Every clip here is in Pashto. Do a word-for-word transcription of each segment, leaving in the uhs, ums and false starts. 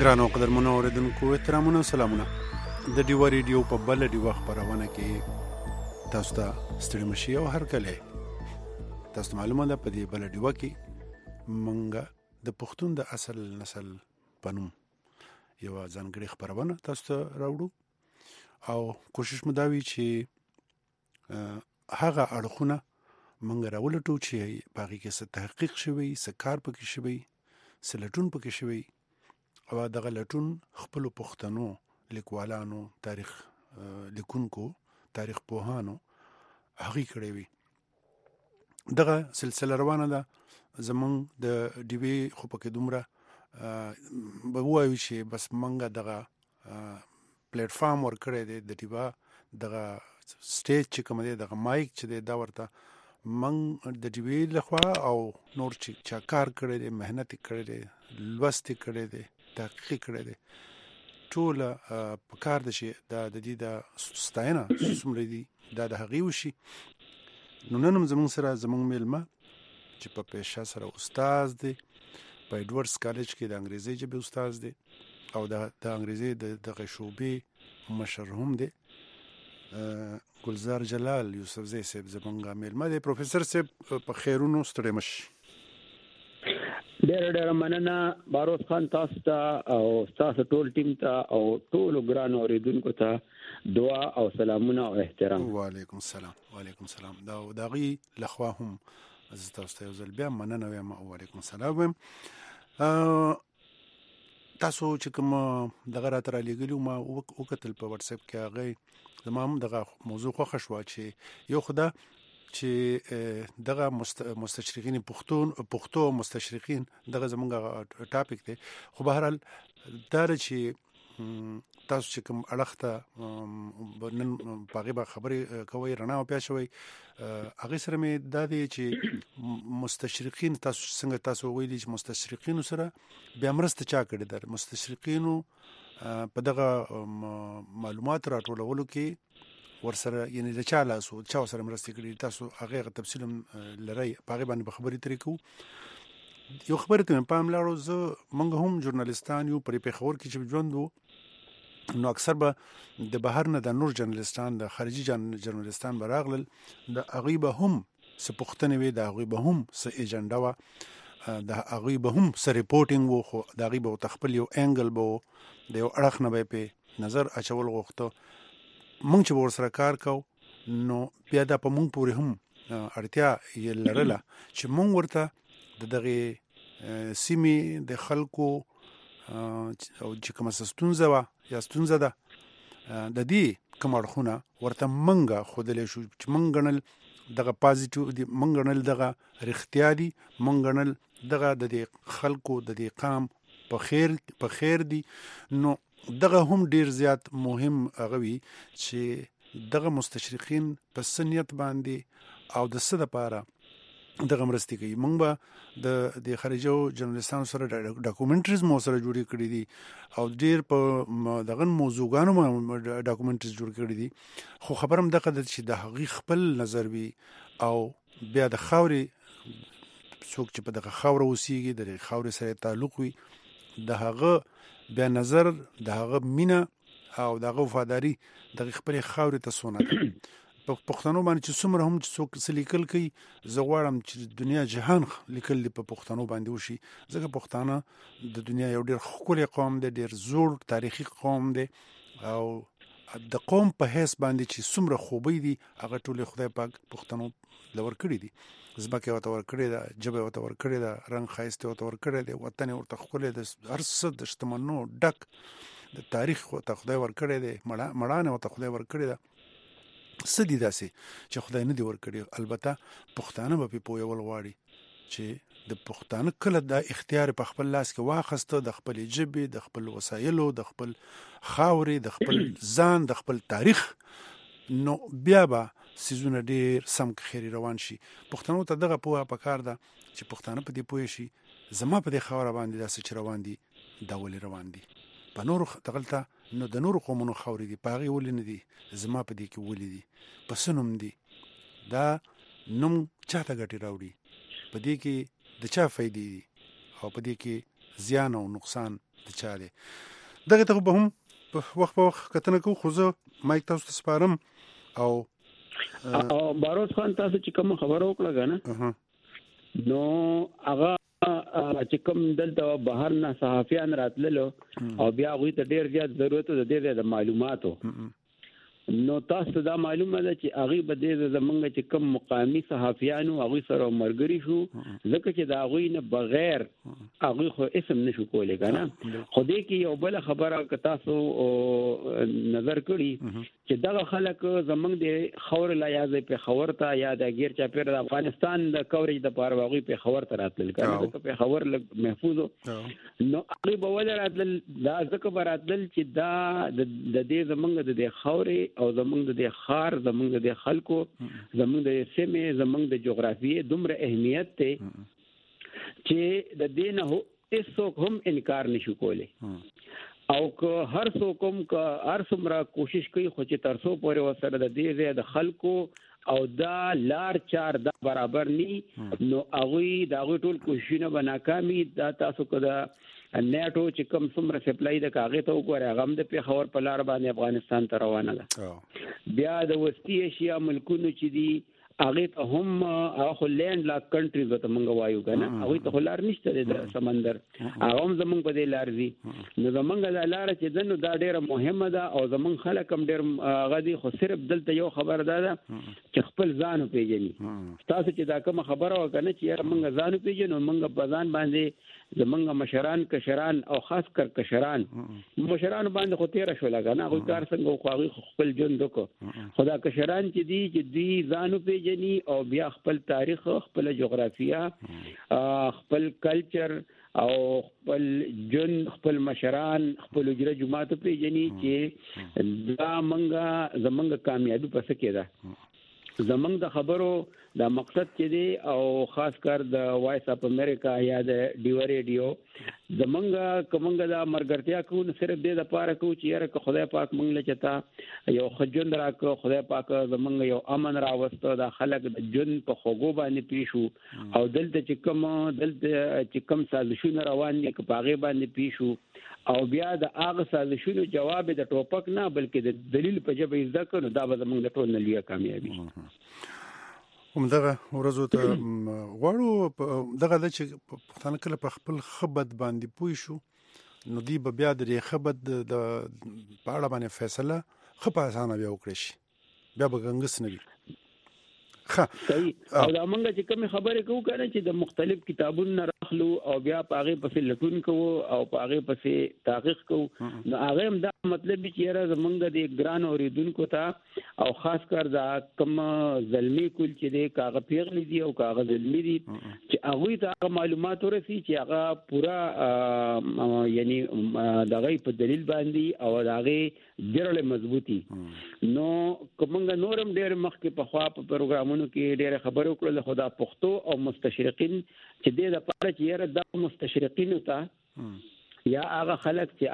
ګرانو قدرمنو اوریدونکو احترامونه سلامونه د ډیو ریډیو په بل ډیو خبرونه کې تاسو ته ستړي مشي او هر کله تاسو معلومه ده په دې بل ډیو کې مونږ د پښتون د اصل نسل پنوم یو ځانګړي خبرونه تاسو ته راوړو او کوشش مو دا وی چې هغه اړخونه مونږ راولټو چې باقي کې څه تحقیق شوی څه کار پکې شوی څه لټون پکې شوی او دغه لټون خپل پښتنو لیکوالانو تاریخ لیکونکو تاریخ پوهانو هغه کړی وي دغه سلسله روانه ده زمون د ډي وی خو پکې دومره به وایو چې بس منګه دغه پلیټ فارم ور کړی دی د ډیوا دغه سټیج چې کوم دی دغه مایک چې دی دا ورته من د ډي وی لخوا او نور چې چا کار کړی دی مهنت کړی دی لوست کړی دی تحقیق کړی دی ټول په کار د شي د دې د ستاینه څومره دي دا د هغې وشي نو نن هم زموږ سره زموږ میلمه چې په پیشه سره استاد دی په ایډورډز کالج کې د انګریزي ژبې استاد دی او د د انګریزي د دغه شعبې مشر هم دی ګلزار جلال یوسفزی صاحب زموږ میلمه دی پروفیسور صاحب په خیرونو ستړي مش ډېر ډېر مننه باروس خان تاسو ته او تاسو ټول ټیم ته او ټول ګران اوریدونکو ته دعا او سلامونه او احترام. وعلیکم السلام وعلیکم السلام دا دغه لخوا هم از تاسو ته یو ځل بیا مننه وایم او وعلیکم السلام وایم. تاسو چې کوم دغه راته را لېږلي ما وکتل په واتس اپ کې هغه زما هم دغه موضوع خوښه شوه چې یو خو دا چې دغه مستشرقین پښتون پښتو مستشرقین دغه زمونږ ټاپک دی خو به هر حال دا چې تاسو چې کوم اړخ ته نن په هغې به خبرې کوئ رڼا پیدا شوی هغې سره مې دا دی چې مستشرقین تاسو څنګه تاسو ویلي چې مستشرقینو سره بیا مرسته چا کړې ده مستشرقینو په دغه معلومات راټولولو کې ورسره یعنی د چا لاسو چا سره مرسته کړي تاسو هغه تفصیل لري په هغه باندې خبرې ترې کوو یو خبره ته پام لاړو زه موږ هم ژورنالیستان یو پرې په خبر کې چې ژوند وو نو اکثر به د بهر نه د نور ژورنالیستان د خارجي ژورنالیستان براغلل د هغه به هم څه پوښتنې وي د هغه به هم څه ایجنډا و د هغه به هم څه ریپورټینګ وو خو د هغه به تخپل یو انګل به د یو اړخ نه به په نظر اچول غوښته مونږ چې ورسره کار کو نو بیا دا په مونږ پورې هم اړتیا یې لرله چې مونږ ورته د دغه سیمې د خلکو او چې کومه ستونزه وه یا ستونزه ده د دې کوم اړخونه ورته مونږ ښودلی شو چې مونږ ګڼل دغه پازیټیو دي مونږ ګڼل دغه رښتیا دي مونږ ګڼل دغه د دې خلکو د دې قام په خیر په خیر دي نو دغه هم ډیر زیات مهم هغه وي چې دغه مستشرقین په سنیت باندې او د څه لپاره دغه مرستې کوي مونږ به د د خارجو ژورنالیستانو سره ډاکومنټریز مو سره جوړې کړې دي او ډیر په دغه موضوعګانو ډاکومنټریز جوړ کړې دي خو خبر هم دغه چې د هغې خپل نظر وي او بیا د خاورې څوک چې په دغه خاوره اوسېږي د خاورې سره تعلق وي د هغه بیا نظر د هغه مینه او د هغه وفاداري د خپل خاورې ته سونه ده په پښتنو باندې چې څومره هم څوک څه لیکل کوي زه غواړم چې دنیا جهان لیکل دي په پښتنو باندې وشي ځکه پښتانه د دنیا یو ډېر ښکلی قوم دی ډېر زوړ تاریخي قوم دی او د قوم په حیث باندې چې څومره خوبۍ دي هغه ټولې خدای پاک پښتنو لور کړي دي ځمکه ورته ورکړې ده ژبه ورته ورکړې ده رنګ ښایست ورته ورکړی دی وطن یې ورته ښکلی د هر څه د شتمنو ډک د تاریخ ورته خدای ورکړی دی مړانه ورته خدای ورکړې ده څه دي داسې چې خدای نه دي ورکړي البته پښتانه به پرې پوهول غواړي چې د پښتانه کله دا اختیار په خپل لاس کې واخسته د خپلې ژبې د خپل وسایلو د خپل خاورې د خپل ځان د خپل تاریخ نو بیا به سیزونه ډیر سم خیری روان شي پښتنو ته دغه پوهه پکار ده چې پښتانه په دې پوه شي زما په دې خاوره باندې داسې چې روان دي دا ولې روان دي په نورو دغلته نو د نورو قومونو خاورې دي په هغې ولې نه دي زما په دې کې ولې دي په څه نوم دي دا نوم چا ته ګټې راوړي په دې کې د چا فایدې دي او په دې کې زیان او نقصان د چا دی. دغه ته به هم په وخت په وخت کتنه کوو، خو زه مایک تاسو ته سپارم. او باروز خان تاسو چې کوم خبرو وکړه کنه نو هغه چې کوم دلته بهر نه صحافیان راتللو او بیا غوي ته ډیر زیات ضرورت د دې د معلوماتو، نو تاسو دا معلومه ده چې هغه به د زمونږ چې کوم مقامی صحافیانو هغه سره مرګري شو، ځکه چې دا غوي نه بغیر هغه خو اسم نشو کولای کنه. خو دې کې یو بل خبره ک تاسو نظر کړی چې دا خلک زمونږ د خور لا یا په خور ته یا د غیر چا پیر د افغانستان د کوریج د پاره هغه په خور ته راتل کنه، په خور محفوظ نو هغه به ول راتل دا ځکه براتل چې دا د دې زمونږ د خوري او زمونږ د خار زمونږ د خلکو زمونږ د سیمه زمونږ د جغرافیې دومره اهمیت ته چې د دین هو هیڅوک هم انکار نشو کولی، او که هر څوک هم که هر څومره کوشش کوي خو چې ترسو پورې وسره د دې د خلکو او دا لار چار دا برابر ني، نو هغه دا ټول کوششونه به ناکامي. دا تاسو کده نیټو چې کوم څومره سپلای د کاغذ ته وګورئ، هغه هم د پیښور په لار باندې افغانستان ته روانه ده. بیا د وسطي ایشیا ملکونو چې دي هغه ته هم هغه لینډ لاک کنټریز ته مونږ وایو کنه، هغه ته لار نشته د سمندر، هغه هم زمونږ په دې لار دي. نو زمونږ د لار چې دنو دا ډیره مهمه ده او زمونږ خلک هم ډیر غدي، خو صرف دلته یو خبر ده چې خپل ځان پیژني. تاسو چې دا کوم خبره وکنه چې مونږ ځان پیژنو، مونږ په ځان باندې زمونږ مشران کشران او خاص کر کشران مشران باندې خو تیر شو لګا هغه کار څنګه خو هغه خپل ژوند وکړو، خدا کشران چې دي چې دوی ځانو پیژني او بیا خپل تاریخ خپل جغرافیه خپل کلچر او خپل جن خپل مشران خپل اجره جماعت پیژني چې دا منګه زمونږ کامیابی پس کې ده. زمونږ د خبرو دا مقصد چې دی او خاص کر د وایس اپ امریکا یا د ډیو ریډیو زمونږ کومنګ دا مرګرتیا کو نه صرف د لپاره کو چې یاره خدای پاک مونږ له چتا یو خجون راکو، خدای پاک زمونږ یو امن راوستو، دا خلک د جن په خوګو باندې پیښو او دلته چې کوم دلته چې کوم سازشونه روان دي په هغه باندې پیښو او بیا د هغه سازشونو جواب د ټوپک نه بلکې د دلیل په جبه زده کړو، دا به زمونږ ټول نه لویه کامیابی. همدغه ورځو ته غواړو دغه د چې پښتانه کله په خپل خبرت باندې پوي شو، نو دی به بیا د خبرت د پاړه باندې فیصله خپ اسانه بیا وکړي شي، بیا به ګنګس نه وي. صحیح. او دا مونږ چې کوم خبرې کوو کنه چې د مختلف کتابونو راخلو او بیا پاغه پسې لټون کوو او پاغه پسې تحقیق کوو، نو هغه هم دا مطلب چې را زمونږ د ګران اوریدونکو ته او خاص کر دا کوم ظلمي کول چې د کاغذ پیغلي دي او کاغذ ظلمي دي چې هغه ته معلومات ورسي چې هغه پورا یعنی دغه په دلیل باندې او دغه ډېر مضبوطی. نو کومنګ نورم ډېر مخکې په خوا په پروګرامونو کې ډېر خبرو کړل، خدا پښتو او مستشرقین چې د لپاره چې یاره د مستشرقین ته یا هغه خلک چې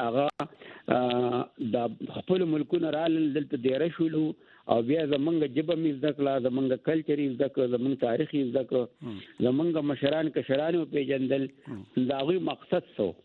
هغه د خپل ملکونو رال دلته ډېر شولو او بیا زمونږ جبه می زده کړه، زمونږ کلچر زده کړه، زمونږ تاریخ زده کړه، زمونږ مشران کشران پیژندل، دا غوي مقصد سو.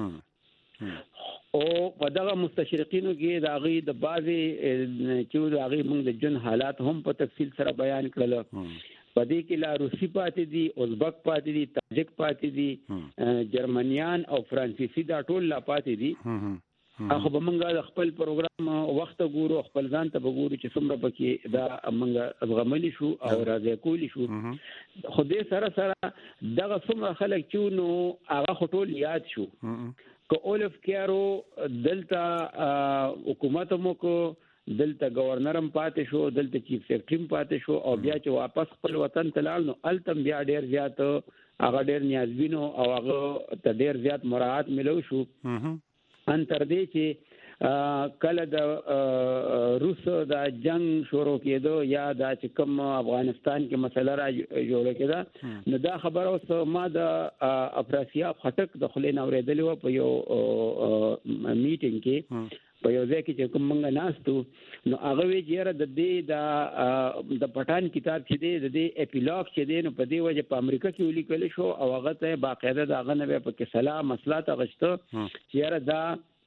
او په دغه مستشرقینو کې د هغه د بازي چې د هغه موږ د جن حالات هم په تفصیل سره بیان کړل. په دې کې لا روسي پاتې دي، ازبک پاتې دي، تاجک پاتې دي، جرمنیان او فرانسیسي دا ټول لا پاتې دي. هغه به موږ د خپل پروګرام وخت ګورو، خپل ځان ته وګورو چې څومره پکې دا موږ ازغملی شو او راځي کولی شو. خو دې سره سره دغه څومره خلک چې نو هغه ټول یاد شو که اولف کیارو دلته حکومت مو کو، دلته گورنرم پاتې شو، دلته چیف سیکرټری پاتې شو او بیا چې واپس خپل وطن ته لاړ، نو التم بیا ډیر زیات هغه ډیر نیازبینو او هغه ته ډیر زیات مراعات ملو شو. ان تر دې چې کله د روس د جنگ شروع کېدو یا د چې کوم افغانستان کې مسله را جوړه کېده، نو دا خبره اوس ما د افراسیاب خټک د خلین اوریدلې و په یو میټینګ کې په یو ځای کې چې کوم منګه ناستو نو هغه وی چیرې د دې د د پټان کتاب چې دی د دې اپیلاګ چې دی نو په دې وجه په امریکا کې ولیکل شو او هغه ته باقاعده د هغه نه په کې سلام مسلات غشته چیرې دا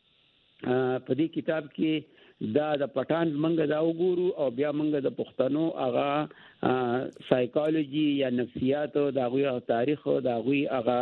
په دې کتاب کې دا د پټان منګه دا وګورو او بیا منګه د پښتنو هغه سایکالوجي یا نفسیات او د غوي تاریخ او د غوي هغه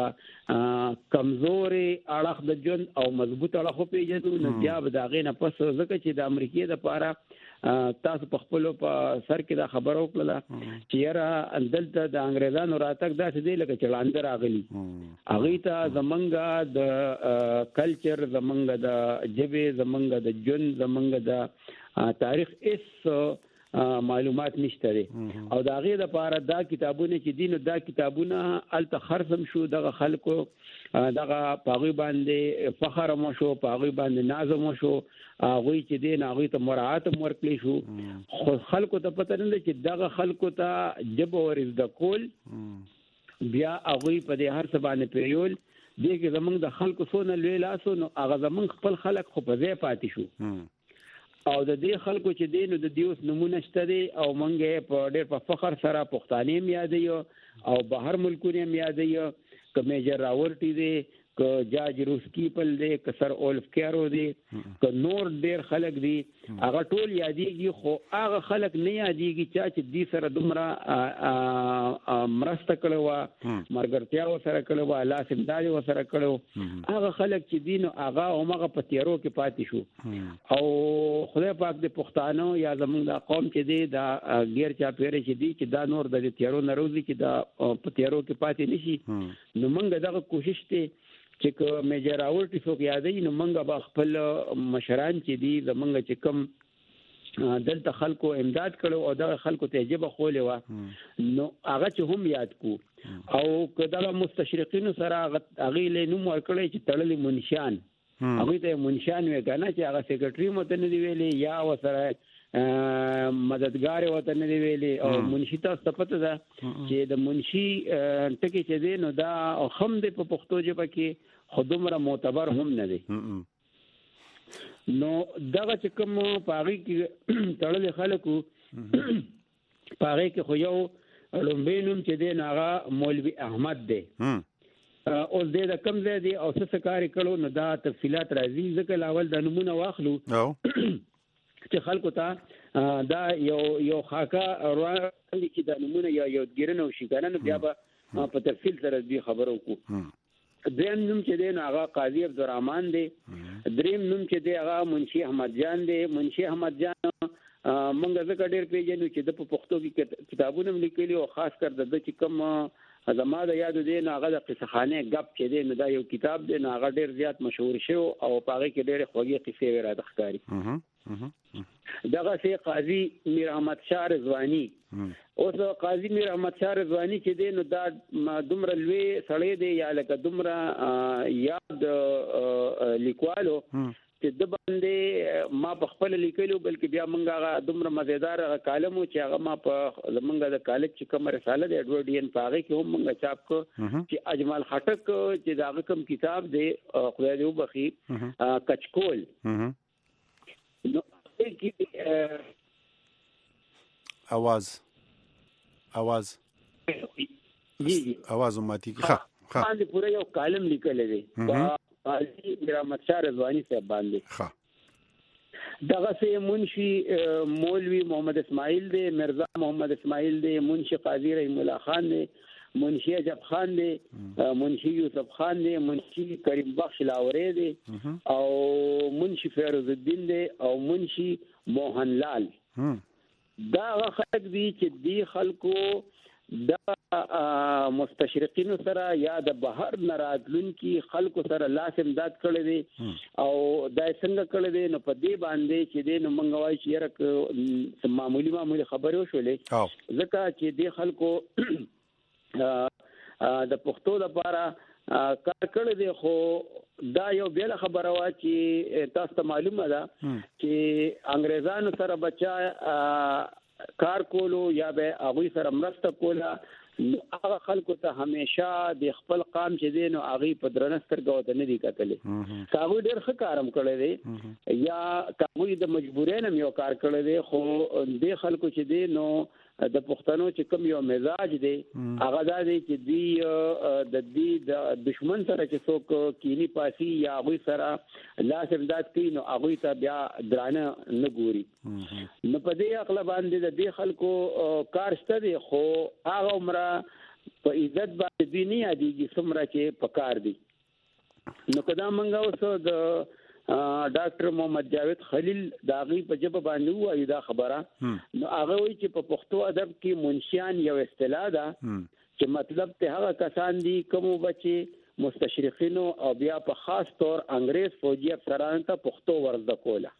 کمزوري اړخ د جن او مضبوط اړخ په پیژنو نو بیا به دا غي نه پس ځکه چې د امریکای د پاره تاسو په خپل په سر کې دا خبر وکړه چې یاره اندلته د انګريزانو راتګ داسې دی لکه چې لاندې راغلي هغه ته زمونږه د کلچر زمونږه د جبه زمونږه د جن زمونږه د تاریخ اس معلومات نشته دي او دا غي د پاره دا کتابونه چې دین دا کتابونه الته خرڅم شو دغه خلکو دغه پاغي باندې فخر مو شو پاغي باندې نازم شو هغه چې دین هغه ته مراعات ورکړي شو خو خلکو ته پته نه چې دغه خلکو ته جب ورز د کول بیا هغه په دې هر څه باندې پیول دغه زمونږ د خلکو سونه لوي لاسو نو هغه زمونږ خپل خلک خو په ځای پاتې شو او د دې خلکو چې دین د دیوس نمونه شته دي او مونږه په ډېر په فخر سره پښتانه یادې او بهر ملکونه یادې ک میجر راورټي دي ک جاج روسکی پل دي ک سر اولف کیرو دي ک نور ډېر خلک دي هغه ټول یادېږي خو هغه خلک نه یادېږي چې دې سره دومره مرسته کړو مرګرتیا سره کړو الله سمداري سره کړو هغه خلک چې دین هغه هغه په تیرو کې پاتې شو او خدای پاک دې پښتانه یا زمونږ د قوم چې دی دا غیر چا پیری چې دی چې دا نور د تیرو ناروزي چې دا په تیرو کې پاتې نشي نو موږ دغه کوشش ته چې ک میجر اورټي څوک یادې نو موږ به خپل مشران چې دي زمونږ چې کوم دلته خلکو امداد کړو او دغه خلکو ته جبه خولې و نو هغه چې هم یاد کو او کله مستشرقین سره هغه له نوم ورکړی چې تړلې منشان هغه ته منشان وی کنه چې هغه سیکریټري مته نه دی ویلي یا وسره مددگار وته نه دی ویلي او منشي تاسو پته ده چې د منشي ټکی چې دی نو دا هم د په پښتو ژبه کې خودمره معتبر هم نه دی نو دغه چې کوم پاغي کې تړلې خلکو پاغي کې خو یو لومبینوم چې دی هغه مولوی احمد دی او دې د کم ځای دی او څه کار کړو نو دا تفصيلات راځي ځکه لاول د نمونه واخلو چې خلکو ته دا یو یو خاکا روان چې د نمونه یا یو ګرنه او شګانه بیا به په تفصیل سره دې خبرو کو دریم نوم چې دی هغه قاضي عبدالرحمن دی دریم نوم چې دی هغه منشي احمد جان دی منشي احمد جان مونږ ځکه ډېر پیژنو چې د پښتو کې کتابونه لیکلي او خاص کر د چې کوم زما د یاد دی هغه د قصه خانه غپ چې دی نو دا یو کتاب دی هغه ډېر زیات مشهور شو او هغه کې ډېر خوږی قصې را ښکاری دغه سي قاضي میر احمد شاه رضوانی اوس قاضي میر احمد شاه رضوانی چې دی نو دا دومره لوی سړی دی یا لکه دومره یاد لیکوالو چې د باندې ما په خپل لیکلو بلکې بیا مونږ هغه دومره مزیدار کالمو چې هغه ما په زمونږ د کالج چې کوم رساله د ایډورډ ډي ان پاغه کې هم مونږ چاپ کو چې اجمل خټک چې دا کوم کتاب دی خدای دې وبخي کچکول نو आवाज आवाज جی جی आवाज ماتي ښه ښه باندې پوره یو کالم لیکل دی قاضي میر احمد شاه رضوانی صاحب باندې ښه دغه سه منشي مولوی محمد اسماعیل دی مرزا محمد اسماعیل دی منشي قاضي رحیم الله خان دی منشي عجب خان دی منشي یوسف خان دی منشي کریم بخش لاوري دی او منشي فیروز الدین دی او منشي موهن لال دا خلک دي چې دی خلکو دا مستشرقین سره یا د بهر ناراتلون کې خلکو سره لاس امداد کړی دی او دا څنګه کړی دی نو په دې باندې چې دی نو مونږ وایي چې یره معمولی معمولی خبرې وشولې ځکه چې دی خلکو د پښتو لپاره کار کړی دی خو دا یو بیل خبره وا چې تاسو ته معلومه ده چې انګريزانو سره بچا کار کولو یا به هغه سره مرسته کوله هغه خلکو ته همیشه د خپل قام چې دی نو هغه په درنستر غوته نه دی کتلې کاغو ډېر ښه کارم کړی دی یا کاغو د مجبورین هم یو کار کړی دی خو د خلکو چې دی نو د پښتنو چې کوم یو مزاج دی هغه دا دی چې دی د دې د دشمن سره چې څوک کینی پاسي یا هغه سره لاس امداد کوي نو هغه ته بیا درانه نه ګوري نو په دې اقل باندې د دې خلکو کار شته دی خو هغه عمره په عزت باندې دی نه یادېږي څومره چې په کار دی نو کدا منګه اوس د ډاکټر محمد جاوید خلیل دا غي په جبه باندې وایي دا خبره نو هغه وایي چې په پښتو ادب کې منشیان یو اصطلاح ده چې مطلب ته هغه کسان دي کوم بچي مستشرقینو او بیا په خاص طور انګريز فوجي افسرانو ته پښتو ورزده کوله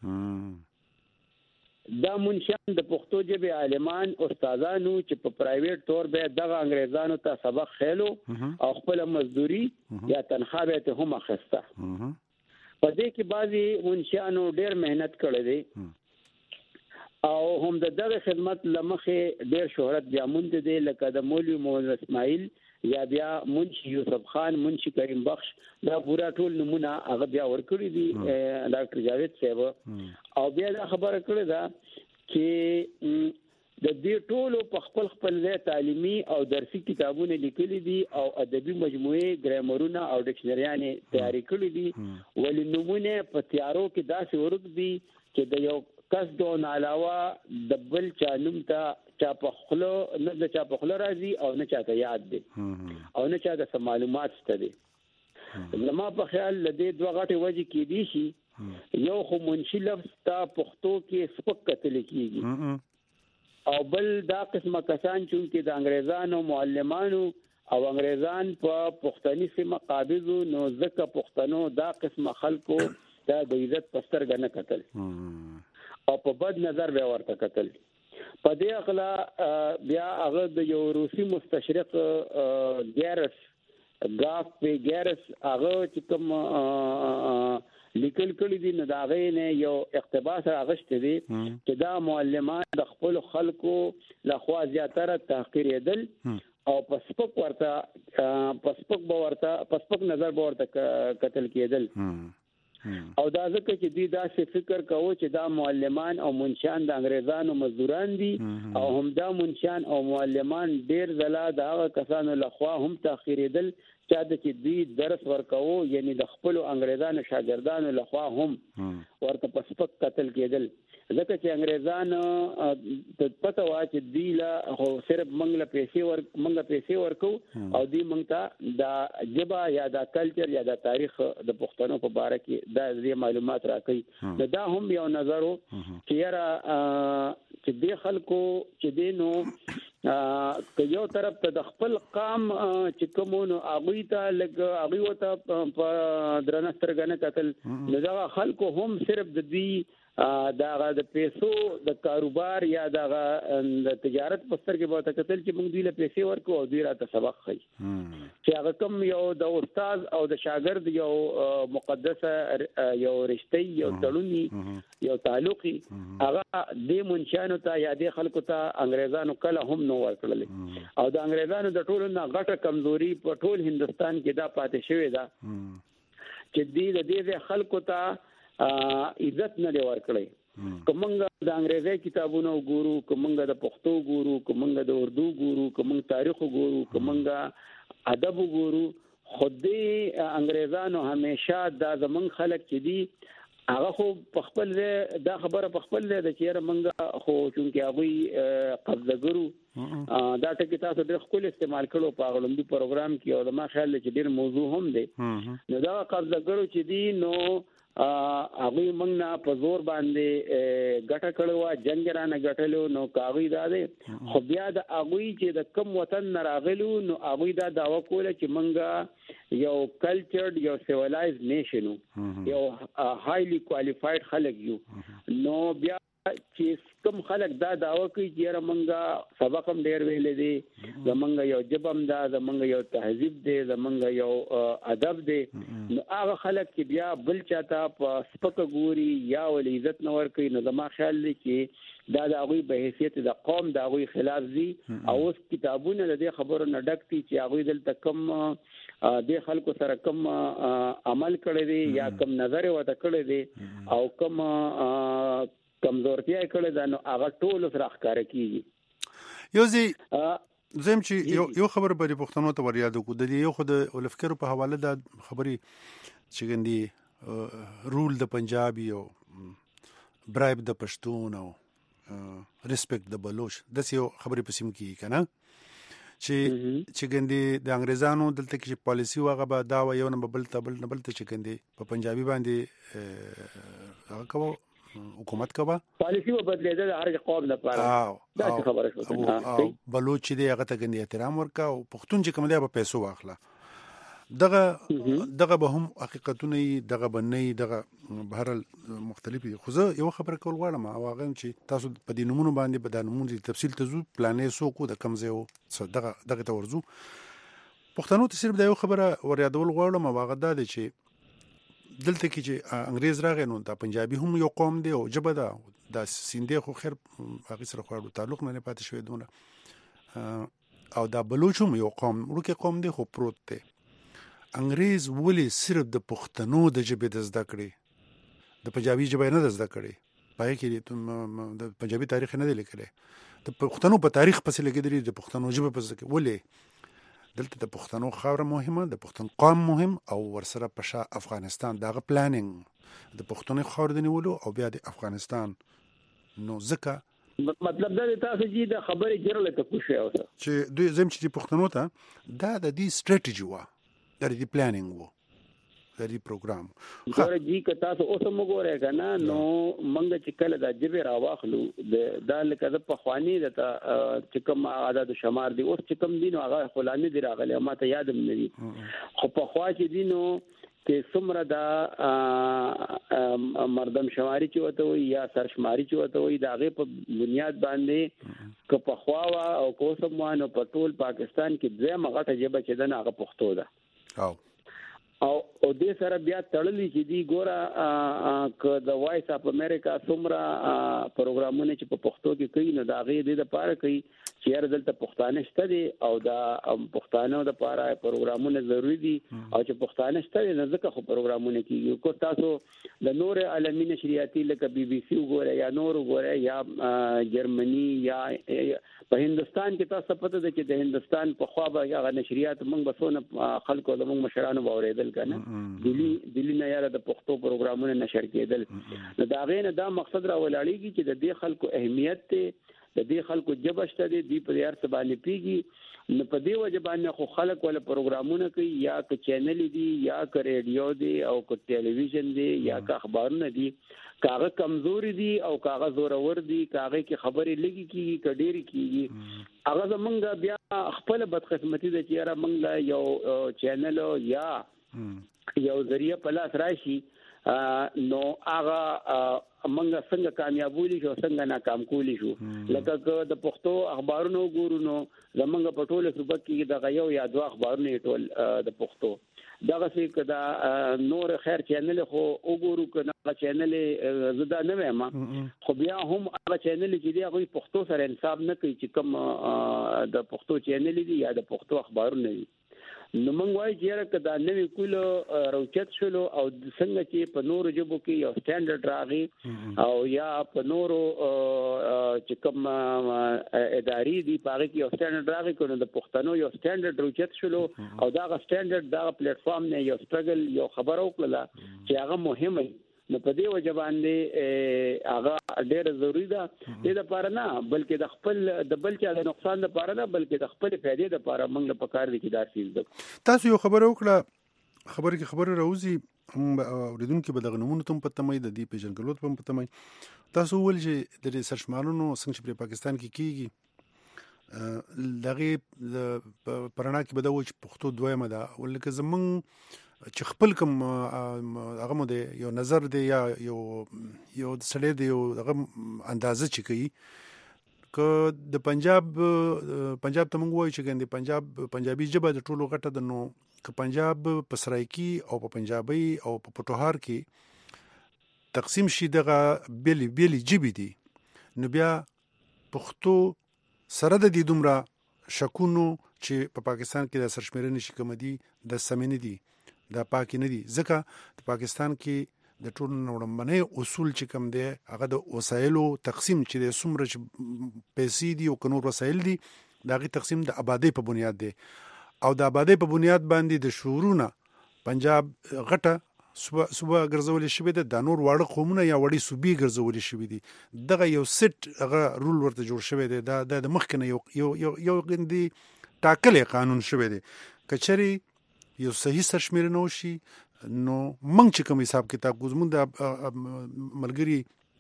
دا منشیان د پښتو ژبې عالمان استادانو چې په پرایویټ تور به دغه انګريزانو ته سبق خېلو او خپل مزدوري یا تنخواه به هم اخسته په دې کې بعضي منشیانو ډېر مهنت کړی دی او هم د دغه خدمت لمخې ډېر شهرت بیا مونږ دی لکه د مولوي محمد اسماعیل یا بیا منشي یوسف خان منشي کریم بخش دا پورا ټول نمونه هغه بیا ورکړي دي ډاکټر جاوید صاحب او بیا دا خبره کړې ده چې د دې ټولو په خپل خپل ځای تعلیمي او درسي کتابونه لیکلي دي او ادبي مجموعې ګرامرونه او ډکشنریانې تیاری کړې دي ولې نمونه په تیارو کې داسې ورک دي چې د یو کس دون علاوه د بل چا نوم ته چا په خپل نه د چا په خپل راځي او نه چا ته یاد دي او نه چا د معلومات شته دي لما په خیال لدې دوه غټي وجه کې دي شي یو خو منشي لفظ ته پښتو کې سپک کتل کیږي او بل دا قسمه کسان چې د انګريزانو معلمانو او انګريزان په پښتني سیمه قابضو نو ځکه پښتنو دا قسمه خلکو ته د عزت پسترګ نه کتل او په بد نظر به ورته کتل په دې اخلا بیا هغه د یو روسي مستشرق ګیرس غاف په ګیرس هغه چې کوم لیکل کړي دي نو دا غینه یو اقتباس راغشت دي چې دا معلمان د خپل خلکو لخوا زیاتره تحقیریدل او پسپک ورته پسپک به ورته پسپک نظر به ورته قتل کېدل او دا ځکه چې دوی داسې فکر کوي چې دا معلمان او منشیان د انګريزانو مزدوران دي او هم دا منشیان او معلمان ډیر ځله دا کسانو لخوا هم تحقیریدل چا د چې دوی درس ورکوو یعنی د خپل انګريزانو شاګردانو لخوا هم ورته پسپک قتل کېدل ځکه چې انګريزان ته پته وا چې دوی لا خو صرف منګله پیسې ور منګه پیسې ورکو او دوی مونږ ته د جبا یا د کلچر یا د تاریخ د پښتنو په اړه کې دا دې معلومات راکړي دا هم یو نظر چې یاره چې د خلکو چې دینو که یو طرف ته د خپل قام چې کومونو اغوی ته لګ اغوی وته په درنستر غنه قتل نو دا خلکو هم صرف د دې دا د پیسو د کاروبار یا د تجارت په ستر کې به تکتل چې موږ دوی له پیسې ورکو او دوی راته سبق خي چې هغه کوم یو د استاد او د شاګرد یو مقدسه یو رشتي یو تړونی یو تعلقي هغه د منشانو ته یا د خلکو ته انګريزانو کله هم نو ورکړل او د انګريزانو د ټولو نه غټه کمزوري په ټول هندستان کې دا پاتې شوې ده چې د دې خلکو ته عزت نه دی ورکړی کومنګ د انګريزي کتابونو ګورو کومنګ د پښتو ګورو کومنګ د اردو ګورو کومنګ تاریخ ګورو کومنګ ادب ګورو خودي انګريزانو همیشه دا زمون خلک چې دي هغه خو په خپل دا خبره په خپل د چیرې منګه خو چونکه هغه قبضه ګورو دا ټکی تاسو ډېر خپل استعمال کړو په غلمبي پروګرام کې او ما خیال چې ډېر موضوع هم دی نو دا قبضه ګورو چې دي نو هغه موږ نه په زور باندې ګټه کړو جنگ رانه ګټلو نو کاوی دا دی خو بیا د هغه چې د کم وطن نه راغلو نو هغه دا داوا کوله چې موږ یو کلچرډ یو سیویلایز نیشن یو هایلی کوالیفاید خلک یو نو بیا چې کوم خلک دا داوا کوي چې رمنګا سبق هم ډیر ویلې دي زمونږ یو جبم دا زمونږ یو تهذیب دی زمونږ یو ادب دی نو هغه خلک چې بیا بل چاته په سپکه ګوري یا ول عزت نه ور کوي نو زما خیال دی چې دا د هغه په حیثیت د قوم د هغه خلاف دي او اوس کتابونه د دې خبرو نه ډک دي چې هغه دلته کم د خلکو سره کم عمل کړی دی یا کم نظر وته کړی دی او کم کمزورتیا کړي دا نو هغه ټول سره ښکار کیږي یو زی زم چې یو یو خبر به پښتنو ته ور یادو کو د یو خود ولفکر په حواله د خبري چې ګندي رول د پنجابي او برایب د پښتون او ریسپیکټ د بلوچ د یو خبري په سیم کې کنه چې چې ګندي د انګريزانو دلته کې پالیسی واغه به دا و یو نه بل تبل نه بل ته چې ګندي په پنجابي باندې هغه کوو حکومت کوا پالیسی و بدلیدل هر قوم لپاره دا خبره شو بلوچ دی هغه ته ګنې احترام ورکا او پښتون چې کوم دی په پیسو واخله دغه دغه به هم حقیقتونه دغه بنې دغه بهر مختلف خو زه یو خبره کول غواړم او هغه چې تاسو په دې نمونه باندې په د نمونه تفصیل ته زو پلانې سو کو د کم ځای دغه دغه تورزو پښتنو ته صرف دا یو خبره ور یادول غواړم او هغه دا دی چې دلته کې چې انګريز راغی نو د پنجابي هم یو قوم دی او جبه دا د سیندې خو خیر هغه سره خو تعلق نه پاتې شوی دونه او دا بلوچ هم یو قوم ورکه قوم دی خو پروت دی انګريز ولی صرف د پښتنو د جبه د زده کړي د پنجابي جبه نه د زده کړي پای کې د پنجابي تاریخ نه دی لیکلی د پښتنو په تاریخ پسې لګیدلی د پښتنو جبه پسې ولی دلته د پښتنو خاور مهمه د پښتون قوم مهم او ورسره په شا افغانستان دغه پلانینګ د پښتون خاور د نیولو او بیا د افغانستان نو ځکه مطلب دا تاسو چې د خبرې جرله ته کوشي اوسه چې دوی زم چې پښتنو ته دا د دې سټریټیجی و د دې پلانینګ و د دې پروګرام ګوره جی که تاسو اوس موږ ورګه نه نو منګ چې کله د جبه راواخلو د لکه د پخوانی د چې کوم عادت شمار دي اوس چې کوم دین هغه خلانه دی راغلی ما ته یاد مې دي خو په خوا چې دینو کې څومره د مردم شماري چې وته وي یا سرشماري چې وته وي د هغه په بنیاد باندې که په خوا او کوسموانو په ټول پاکستان کې دوه مغټه جبه چې دغه هغه پښتو ده او او او دې سره بیا تړلې چې دی ګوره ک د وایس اپ امریکا څومره پروګرامونه چې په پښتو کې کوي نو دا غي د لپاره کوي چې هر دلته پښتانه شته دي او دا پښتانه د لپاره پروګرامونه ضروری دي او چې پښتانه شته دي نو ځکه خو پروګرامونه کوي کو تاسو د نور عالمي نشریاتي لکه بي بي سي وګوره یا نور وګوره یا جرمني یا په هندستان کې تاسو پته ده چې د هندستان په خوا به هغه نشریات موږ بسونه خلکو د موږ مشرانو باورېدل کنه دلی دلی نه یاره د پښتو پروګرامونه نشر کېدل نو دا غینه دا مقصد را ولاړیږي چې د دې خلکو اهمیت ته د دې خلکو جبشته دي دی په یار څه باندې پیږي نو په دې وجه باندې خو خلک ولا پروګرامونه کوي یا ک چینل دي یا ک ریډیو دي او ک ټلویزیون دي یا ک اخبارونه دي کاغه کمزوري دي او کاغه زورور دي کاغه کې خبرې لګي کیږي کډيري کیږي هغه زمونږ بیا خپل بدقسمتي د چیرې مونږ یو چینل یا یو ذریعہ په لاس راشي نو هغه منګه څنګه کامیابولی شو څنګه ناکام کولی شو لکه د پښتو اخبارونو ګورونو زمونږ په ټوله صوبه کې د یو یا دوه اخبارونه ټول د پښتو دغه څه کدا نور خیر چینل خو وګورو کنه چینل زدا نه وایم خو بیا هم هغه چینل چې دی هغه پښتو سره انصاف نه کوي چې کوم د پښتو چینل دی یا د پښتو اخبارونه دي نو موږ وایي چې کدا نوې کول روچت شلو او څنګه چې په نورو جبو کې یو سټانډرډ راغی او یا په نورو چې کوم اداري دي پاره کې یو سټانډرډ راغی کنه د پښتنو یو سټانډرډ روچت شلو او دا غ سټانډرډ دا پلیټ فارم نه یو سټرګل یو خبرو کړله چې هغه مهمه نو په دې وجه باندې هغه ډېر ضروری ده د لپاره نه بلکې د خپل د بل چا د نقصان لپاره نه بلکې د خپل فائدې لپاره موږ په کار دي کې دا سیز تاسو یو خبر وکړه خبر کې خبر راوځي هم اوریدونکو به د غنمونو ته په تمای د دې پیژنګلوت په تمای تاسو ول چې د سرشمارونو څنګه چې په پاکستان کې کیږي دغه پرانا کې به د وچ پښتو دویمه ده ولکه زمون چې خپل کوم هغه مو دی یو نظر دی یا یو یو سړی دی یو هغه اندازه چې کوي که د پنجاب پنجاب ته موږ وایو چې ګندې پنجاب پنجابي ژبه د ټولو غټه د نو که پنجاب په سرایکی او په پنجابي او په پټوهار کې تقسیم شي دغه بیلی بیلی جبې دي نو بیا پښتو سره د دې دومره شکونو چې په پا پاکستان کې د سرشمیرنې شي کوم دي د سمې دي دا پاکي نه دي ځکه د پاکستان کې د ټولو نوړمبنې اصول چې کوم دی هغه د وسایلو تقسیم چې د څومره چې پیسې دي او کنور وسایل دي دا غي تقسیم د آبادی په بنیاد دی او د آبادی په بنیاد باندې د شورونه پنجاب غټه صوبه صوبه ګرځولې شوې ده د نور واړه قومونه یا وړي صوبې ګرځولې شوې دي دغه یو سټ هغه رول ورته جوړ شوی دی دا د مخکنه یو یو یو غندي ټاکلې قانون شوی دی کچري یو صحیح سرشمیرنه وشي نو موږ چې کوم حساب کتاب ګوزمون د ملګری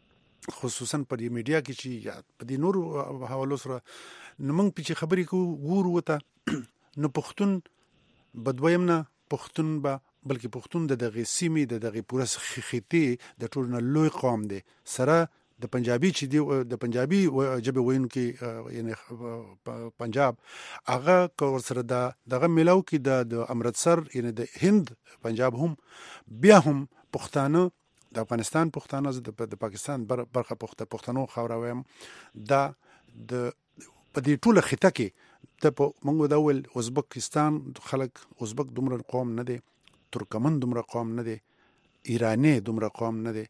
خصوصا په دې میډیا کې چې یا په دې نور حوالو سره نو موږ په چې خبرې کو ګورو وته نو پښتون بدویم نه پښتون به بلکې پښتون د دغه سیمې د دغه پوره خېټې د ټولنه لوی قوم دی سره د پنجابي چې دی د پنجابي جبه وینکي یعنی پنجاب هغه کور سره د دغه ملاو کې د امرتسر یعنی د هند پنجاب هم بیا هم پښتانه د افغانستان پښتانه د پاکستان برخه پښتنو پښتنو خوراویم دا د په دې ټوله خطه کې ته په موږ دا ول ازبکستان خلک ازبک دومره قوم نه دي ترکمن دومره قوم نه دي ایرانی دومره قوم نه دي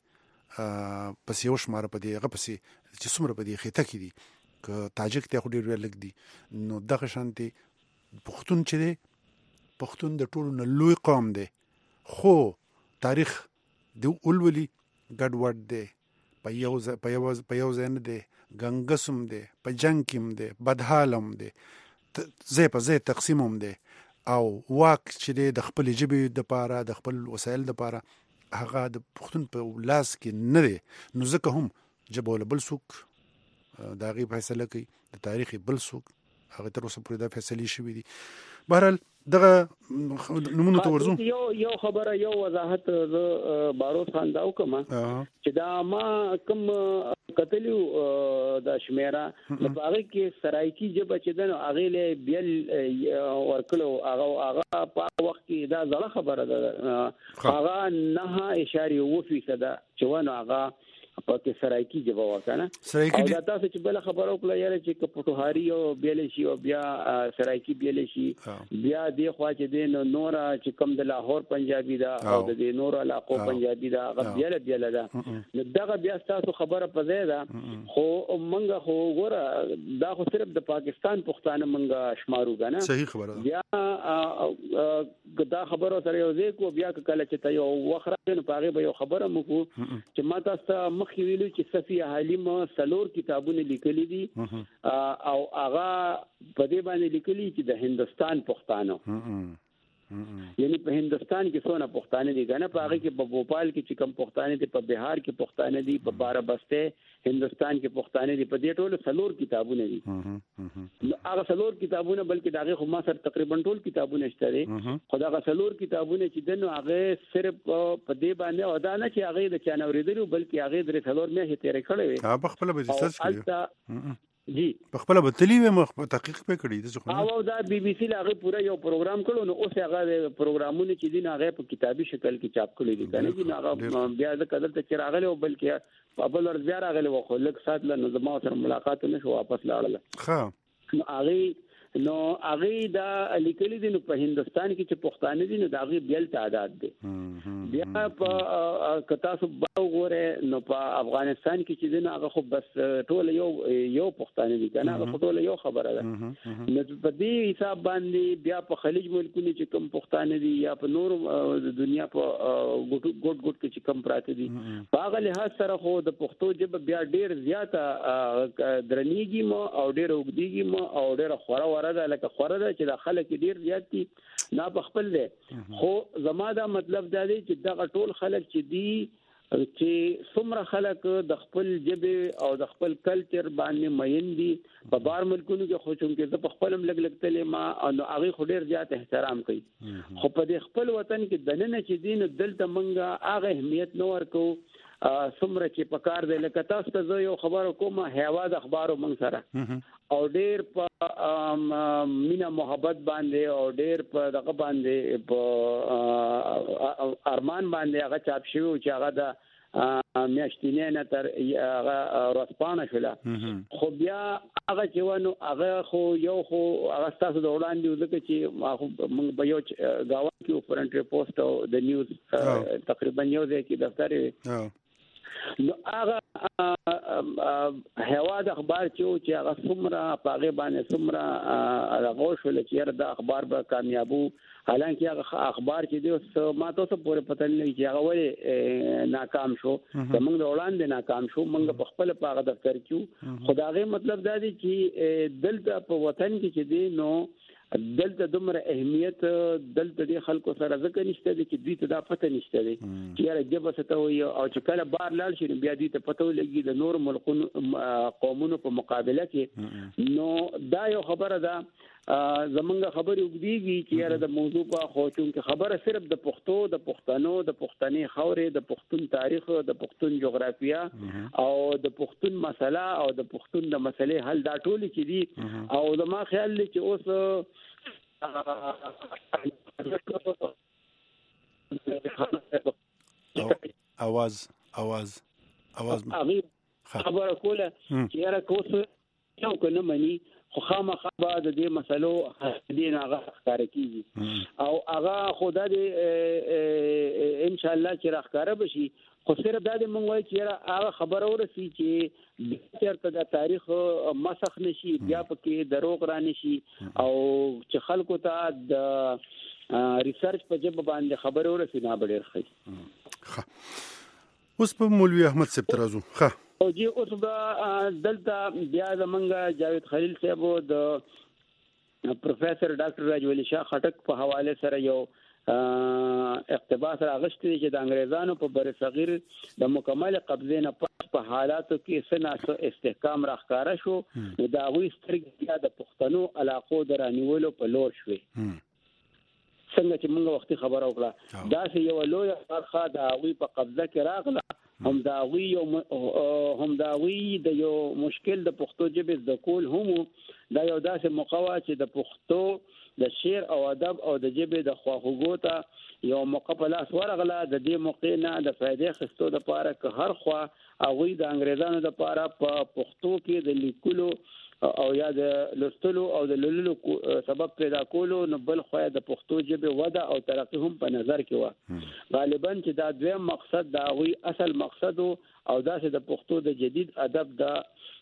پس یو شماره په دې هغه پسې چې څومره په دې خطه کې دي که تاجک ته خو ډېر لږ دي نو دغه شانتي پښتون چې دی پښتون د ټولو نه لوی قوم دی خو تاریخ د اولولي ګډوډ دی په یو په یو په یو ځای نه دی ګنګسم دی په جنگ کې دی بدحالم دی زې په زې تقسیم هم دی او واک چې دی د خپل جبې د پاره د خپل وسایل د پاره هغه د پښتون په لاس کې نه دی نو ځکه هم جبول بل څوک دا غي فیصله کوي د تاریخي بل څوک هغه تر اوسه پورې دا فیصله شوې دي بهرحال دغه نمونه ته ورزو یو یو خبره یو وضاحت باروت خان دا وکم چې دا ما کوم کتلیو د شمیره په هغه کې سرایکی جبه چې دنو هغه له بیل ورکلو هغه هغه په وخت کې دا ځله خبره ده هغه نه اشاره و فیصد چې ونه هغه په کې سرایکی جواب وکنه او دا تاسو چې بل خبرو کله یاره چې پټوهاری او بیل شي او بیا سرایکی بیل شي بیا دی خوا چې دین نور چې کم د لاهور پنجابي دا او د نور علاقو پنجابي دا بیل بیل دا دغه بیا تاسو خبره پځه دا خو منګه خو ګوره دا خو صرف د پاکستان پښتانه منګه شمارو غنه صحیح خبره بیا دا خبره سره یو ځای کو بیا کله چې ته یو وخره نو پاره به یو خبره مکو چې ما تاسو مخکې ویلو چې صفیه حلیم سلور کتابونه لیکلي دي او هغه په دې باندې لیکلي چې د هندستان پښتانه یعنی په هندستان کې څونه پښتانه دي کنه په هغه کې په بوپال کې چې کم پښتانه دي په بهار کې پښتانه دي په بارابسته هندستان کې پښتانه دي په دې ټولو سلور کتابونه دي هغه سلور کتابونه بلکې داغه خو ما سره تقریبا ټول کتابونه شته دي خو دا سلور کتابونه چې دنو هغه صرف په دې باندې او دا نه چې هغه د چانه ورېدلو بلکې هغه د سلور میاشتې تیرې کړې وي ها په خپل به سرچ کړی جی په خپل به تلی و مخ تحقیق په کړی د څه او دا بي بي سي لاغه پورا یو پروګرام کړو نو اوس هغه پروګرامونه چې دین هغه په کتابي شکل کې چاپ کړی دي کنه چې هغه بیا د قدر ته چراغله او بلکې په بل ور بیا راغله و خو لک سات له نظم سره ملاقات نشو واپس لاړل ها نو هغه نو هغه دا لیکلي دي نو په هندستان کې چې پښتانه دي نو دا هغه بیل تعداد دي بیا په کتا سو وګوره نو په افغانستان کې چې دین هغه خو بس ټول یو یو پښتانه دي کنه هغه ټول یو خبره ده نو په دې حساب باندې بیا په خلیج ملکونو چې کم پښتانه دي یا په نور دنیا په ګډ ګډ ګډ کې چې کم پراته دي په هغه لحاظ سره خو د پښتو جبه بیا ډیر زیاته درنیږي مو او ډیر وګديږي مو او ډیر خورا ورده لکه خورا ده چې د خلک ډیر زیات دي نه په خپل ده خو زما دا مطلب دا دی چې دغه ټول خلک چې دي چې څومره خلک د خپل ژبه او د خپل کلچر باندې مین دي په بار ملکونو کې خو چې د خپل ملګلک تلې ما او هغه خو ډیر زیات احترام کوي خو په خپل وطن کې دننه چې دین دلته منګه هغه اهمیت نه ورکو څومره چې په کار دی لکه تاسو ته یو خبر کوم هوا د اخبارو منګ سره او ډیر په مینا محبت باندې او ډیر په دغه باندې په ارمان باندې هغه چاپ شوی چې هغه د میاشتینه نه تر هغه رسپانه شوله خو بیا هغه چې ونه هغه خو یو خو هغه تاسو د وړاندې ځکه چې موږ به یو غاوان کې فرنٹ ریپورت او د نیوز تقریبا یو ځای کې دفتر نو هغه هوا د اخبار چې هغه څومره پاغه باندې څومره راغوش ول چې د اخبار به کامیابو حالانکه هغه اخبار چې د ما تاسو پورې پته نه چې هغه ولې ناکام شو زمونږ د وړاندې ناکام شو موږ په خپل پاغه دفتر کې خدای مطلب دا دی چې دلته په وطن کې چې دی نو دلته دومره اهمیت دلته د خلکو سره ځکه نشته چې دوی ته دا پته نشته چې یاره جبه ستوي او چې کله بار لاړ شي بیا دوی ته پته ولګي د نور ملکونو قومونو په مقابله کې نو دا یو خبره ده زمونږ خبرې وګړيږي چې یاره د موضوع په خو چې خبره صرف د پښتو د پښتنو د پښتني خاورې د پښتون تاریخ د پښتون جغرافیا او د پښتون مسله او د پښتون د مسلې حل دا ټول چې دي او زما خیال دی چې اوس اواز اواز اواز خبره کوله چې یاره کوڅه یو کنه مني خو خامخا به د دې مسلو دین هغه ښکار کیږي او هغه خدا دې ان شاء الله چې راخاره بشي خو صرف دا دې مونږ وایي چې هغه خبره ورسي چې چېرته د تاریخ مسخ نشي بیا پکې دروغ را نشي او چې خلکو ته د ریسرچ په جبه باندې خبره ورسي نه ډېر ښه اوس په مولوي احمد صاحب ترازو ښه او جی اوس دا دلته بیا زمونږ جاوید خلیل صاحب د پروفیسور ډاکټر راج ولی شاه خټک په حواله سره یو اقتباس راغشتي چې د انګريزانو په بر صغیر د مکمل قبضې نه پس په حالاتو کې سنا استحکام راخاره شو دا غوي سترګې د پښتنو علاقو درانیولو په لور شوي څنګه چې موږ وختي خبر وکړه دا چې یو لوی برخه د غوي په قبضه کې راغله هم دا غوي هم دا غوي د یو مشکل د پښتو ژبې د کول هم دا یو داسې مقوا چې د پښتو د شعر او ادب او د ژبې د خواخوږو ته یو مقابله ورغله د دې موقع نه د فائدې خستو د پاره که هر خوا هغه د انګريزانو د پاره په پښتو کې د لیکلو او یا د لستلو او د لولو سبب پیدا کولو نو بل خو د پښتو ژبه وده او ترقی هم په نظر کې و غالبا چې دا دویم مقصد دا وی اصل مقصد او دا چې د پښتو د جدید ادب د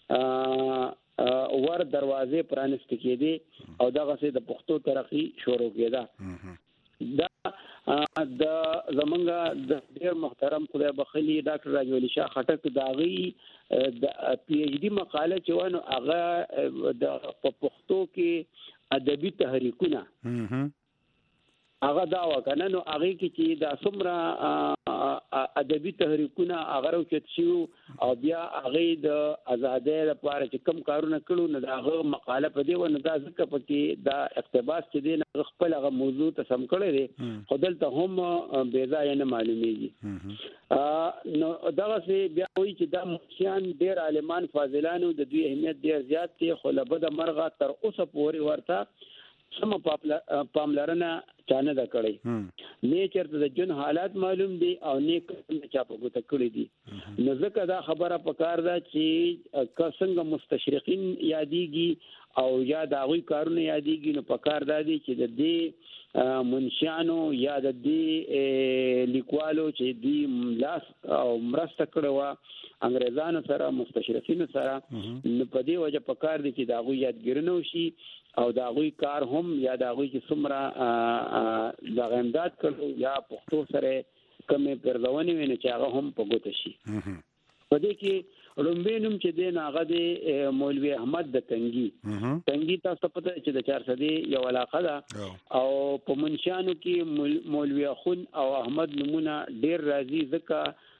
ور دروازې پرانست کېدي او دغه چې د پښتو ترقی شروع کېده دا د زمونږ د ډېر محترم خدای بخلی ډاکټر راج ولی شاه خټک داغي د پی ایچ ډی مقاله چې ونه هغه د پښتو کې ادبي تحریکونه هغه دا وکنه نو هغه کې چې د څومره ادبي تحریکونه هغه راوچت شو او بیا هغه د آزادۍ لپاره چې کم کارونه کړو نو هغه مقاله په دی ونه دا ځکه پکې دا اقتباس چې دی خپل هغه موضوع ته سم کړی دی خدلته هم بے ځای نه معلومیږي نو دا چې بیا وایي چې دا مشیان ډیر عالمان فاضلانو د دوی اهمیت ډیر زیات دی خو لبد مرغه تر اوسه پورې ورته سم پاملرنه چانه دا کړی نیچر د جن حالات معلوم دي او نیک چا په ګوته کړی دي نو ځکه دا خبره پکار ده چې څنګه مستشرقین یادېږي او یا دا غوي کارونه یادېږي نو پکار ده چې د دې منشانو یا د دې لیکوالو چې دی لاس او مرسته کړو انګريزانو سره مستشرقین سره نو په دې وجه پکار دي چې دا غوي یادګرنو شي او دا غوي کار هم یا دا غوي چې څومره د غمداد کړو یا پښتو سره کمې پرځونې ویني چې هغه هم په ګوته شي په دې کې رومبینم چې د ناغه د مولوی احمد د تنګي تنګي تاسو پته چې د چار سدي یو علاقه ده او په منشانو کې مولوی اخون او احمد نمونه ډیر راضي ځکه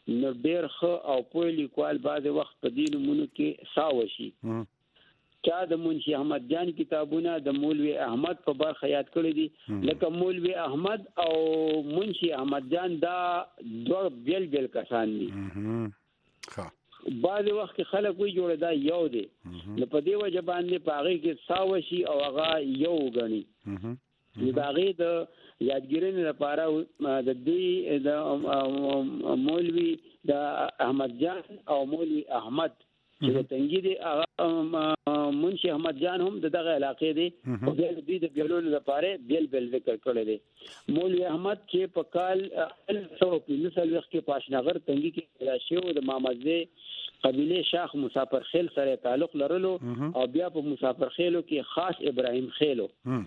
نو ډیر ښه او پوه لیکوال بعض وخت په دې نومونو کې ساوشي چا د منشي احمد جان کتابونه د مولوی احمد په برخه یاد کړی دي لکه مولوی احمد او منشي احمد جان دا دوه بیل بیل کسان دي ښه بعض وخت خلک وی جوړه دا یو دی نو په دې وجه باندې پاغي کې ساوشي او هغه یو غني نو دا غي د یادګیرنې لپاره د دې د مولوی د احمد جان او مولوی احمد چې د تنګي دي هغه منشي احمد جان هم دغه علاقې دي او د دې د بیلولو لپاره بیل بیل ذکر کړی دي مولوی احمد چې په کال ألف وسیام کې پاشنغر تنګي کې راشي او د مامزه قبيله شاخ مسافر خیل سره تعلق لرلو او بیا په مسافر خیلو کې خاص ابراهيم خیلو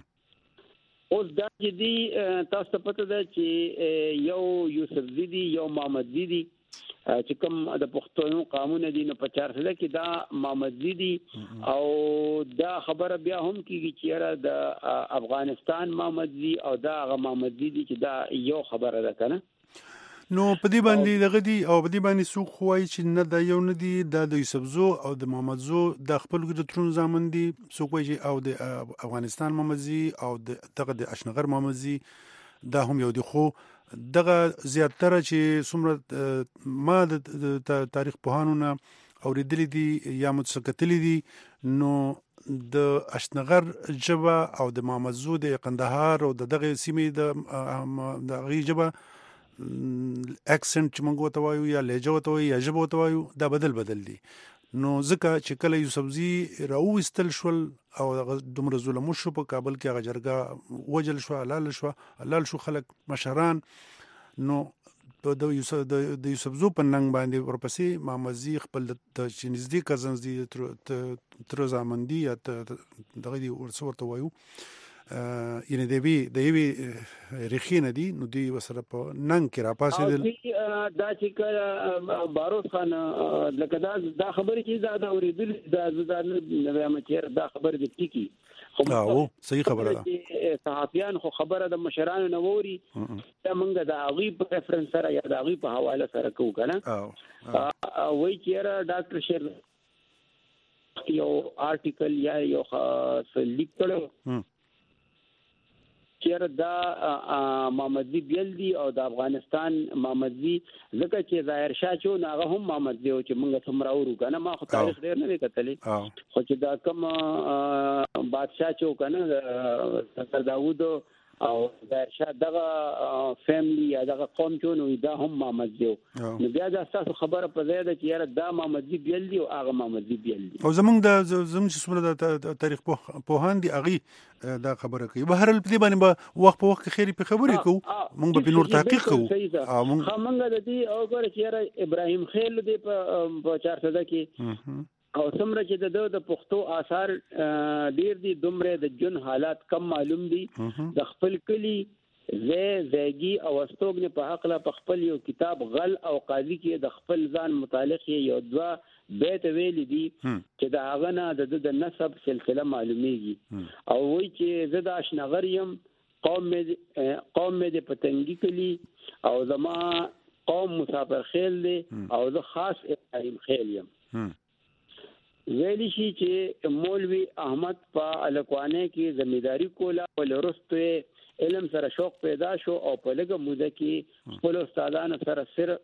اوس دا چې دی تاسو پته ده چې یو یوسف زیدی یو محمد زیدی چې کوم د پښتون قانون دي نو په چارسده کې دا محمد زیدی او دا خبره بیا هم کیږي چې د افغانستان محمد زی او دا هغه محمد زیدی چې دا یو خبره ده کنه نو په دې باندې دغه دی او په دې باندې څوک خوای چې نه د یو نه دی د یوسف زو او د محمد زو د خپل ګډ ترون زامن دي څوک وایي او د افغانستان محمد زی او دغه د اشنغر محمد زی دا هم یو دی خو دغه زیاتره چې څومره ما د تاریخ پوهانونه اوریدلي دي یا متسکتلي دي نو د اشنغر جبه او د محمد زو د قندهار او دغه سیمې د دغه جبه اکسنټ چې موږ وته وایو یا لهجه وته وایو یا ژبه وته وایو دا بدل بدل دي نو ځکه چې کله یوسف زی راوستل شول او دومره ظلم شو په کابل کې هغه جرګه وجل شو حلال شو حلال شو خلک مشران نو د یوسف د یوسف زو په ننګ باندې ورپسې محمد زی خپل د چنزدي کزنز دي تر زامندي یا دغه دی ورته وایو یعنی د وی د وی ریخینه دي نو دی وسره په ننګ کې را پاسې دل دا چې کله باروس خان لکه دا دا خبرې چې دا دا اوریدل دا زدان نو مچیر دا خبره دي ټکی خو او صحیح خبره ده صحافیان خو خبره د مشرانو نووري دا موږ د اغي په ریفرنس سره یا د اغي په حواله سره کوو کنه او وای چې ډاکټر شیر یو آرټیکل یا یو لیک کړو چیر دا محمد زی بیل دی او د افغانستان محمد زی ځکه چې ظاهر شاه چو ناغه هم محمد زی او چې موږ څومره ورو کنه ما خو تاریخ ډیر نه کتلې خو چې دا کوم بادشاہ چو کنه سردار داوود او ظاهر شاه دغه فیملی یا دغه قوم چو نو دا هم محمد زی نو بیا دا تاسو خبره په ځای ده چې یاره دا محمد زی بیل دی او هغه محمد زی بیل دی او زمونږ د زمونږ چې څومره د تاریخ پوهان دي اغي دا خبره کوي بهر په دې باندې به وخت په وخت خیری په خبرې کوو موږ به نور تحقیق کوو موږ موږ د دې او ګور چې یاره ابراهيم خیل دی په چارسده کې او څومره چې د د پښتو آثار ډیر دي دومره د جن حالات کم معلوم دي د خپل کلی زه زیږي او استوګنه په حق لا په خپل یو کتاب غل او قاضي کې د خپل ځان متعلق یو دوا بیت ویل دي چې د هغه نه د نسب سلسله معلومیږي او وایي چې زه د اشنغر يم قوم مې قوم مې د پتنګي کلی او زما قوم مسافر خیل دي او زه خاص ابراهيم خیل یم ویلی شي چې مولوی احمد په الکوانه کې زمینداری کوله ولرسته علم سره شوق پیدا شو او په لګه موده کې خپل استادانو سره سر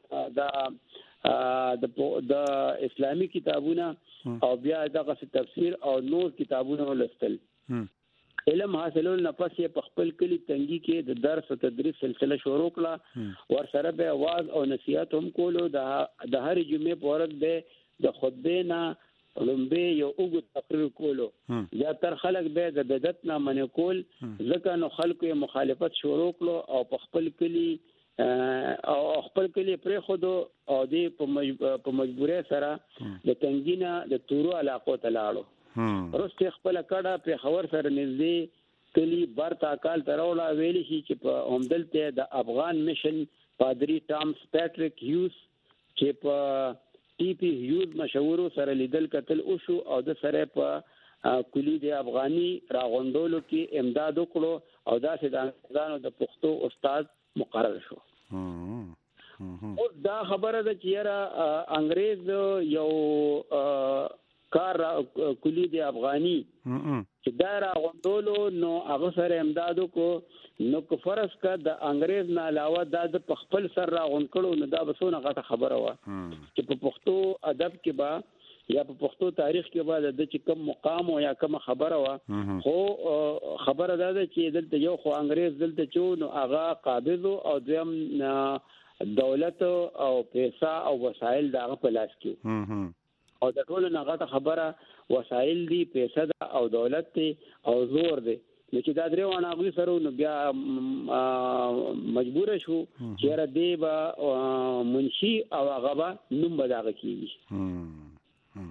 د د اسلامي کتابونه او بیا دغه تفسیر او نور کتابونه ولستل علم حاصلول نه پس په خپل کلی تنګي کې د درس او تدریس سلسله شروع کړه ور سره به आवाज او نصيحت هم کولو د د هر جمعې په ورځ به د خطبه نه لومبه یو وګ تقریر کولو یا تر خلک به د بدعت نه منع کول ځکه نو خلکو مخالفت شروع کړو او په خپل کلی او خپل کلی پرې خود او د په مجبورۍ سره د تنګینه د تورو علاقو ته لاړو ورسته خپل کډه په خبر سره نږدې کلی برتا کال ترولا ویلی شي چې په همدلته د افغان میشن پادری ټامس پیټریک هیوز چې په ټي پی هیوز مشهورو سره لیدل کتل او شو او د سره په کلی د افغاني راغونډولو کې امداد وکړو او دا چې د انګريزانو د پښتو استاد مقرر شو او دا خبره ده چې یاره انګريز یو کار کلی دی افغاني چې دا را غوندولو نو هغه سره امدادو کو نو کو فرض کا د انګريز نه علاوه د خپل سر را غون کړو نو دا بسونه غټه خبره و چې په پښتو ادب کې با یا په پښتو تاریخ کې با د چې کوم مقام او یا کوم خبره و خو خبره ده چې دلته یو خو انګريز دلته چو نو هغه قابض او دویم دولت او پیسې او وسایل دغه په لاس کې او د ټولو نه غټه خبره وسایل دي پیسې ده او دولت دی او زور دی چې دا درې وانه غوي سره نو بیا مجبور شو چې را دی با منشي او هغه نوم بداغه کیږي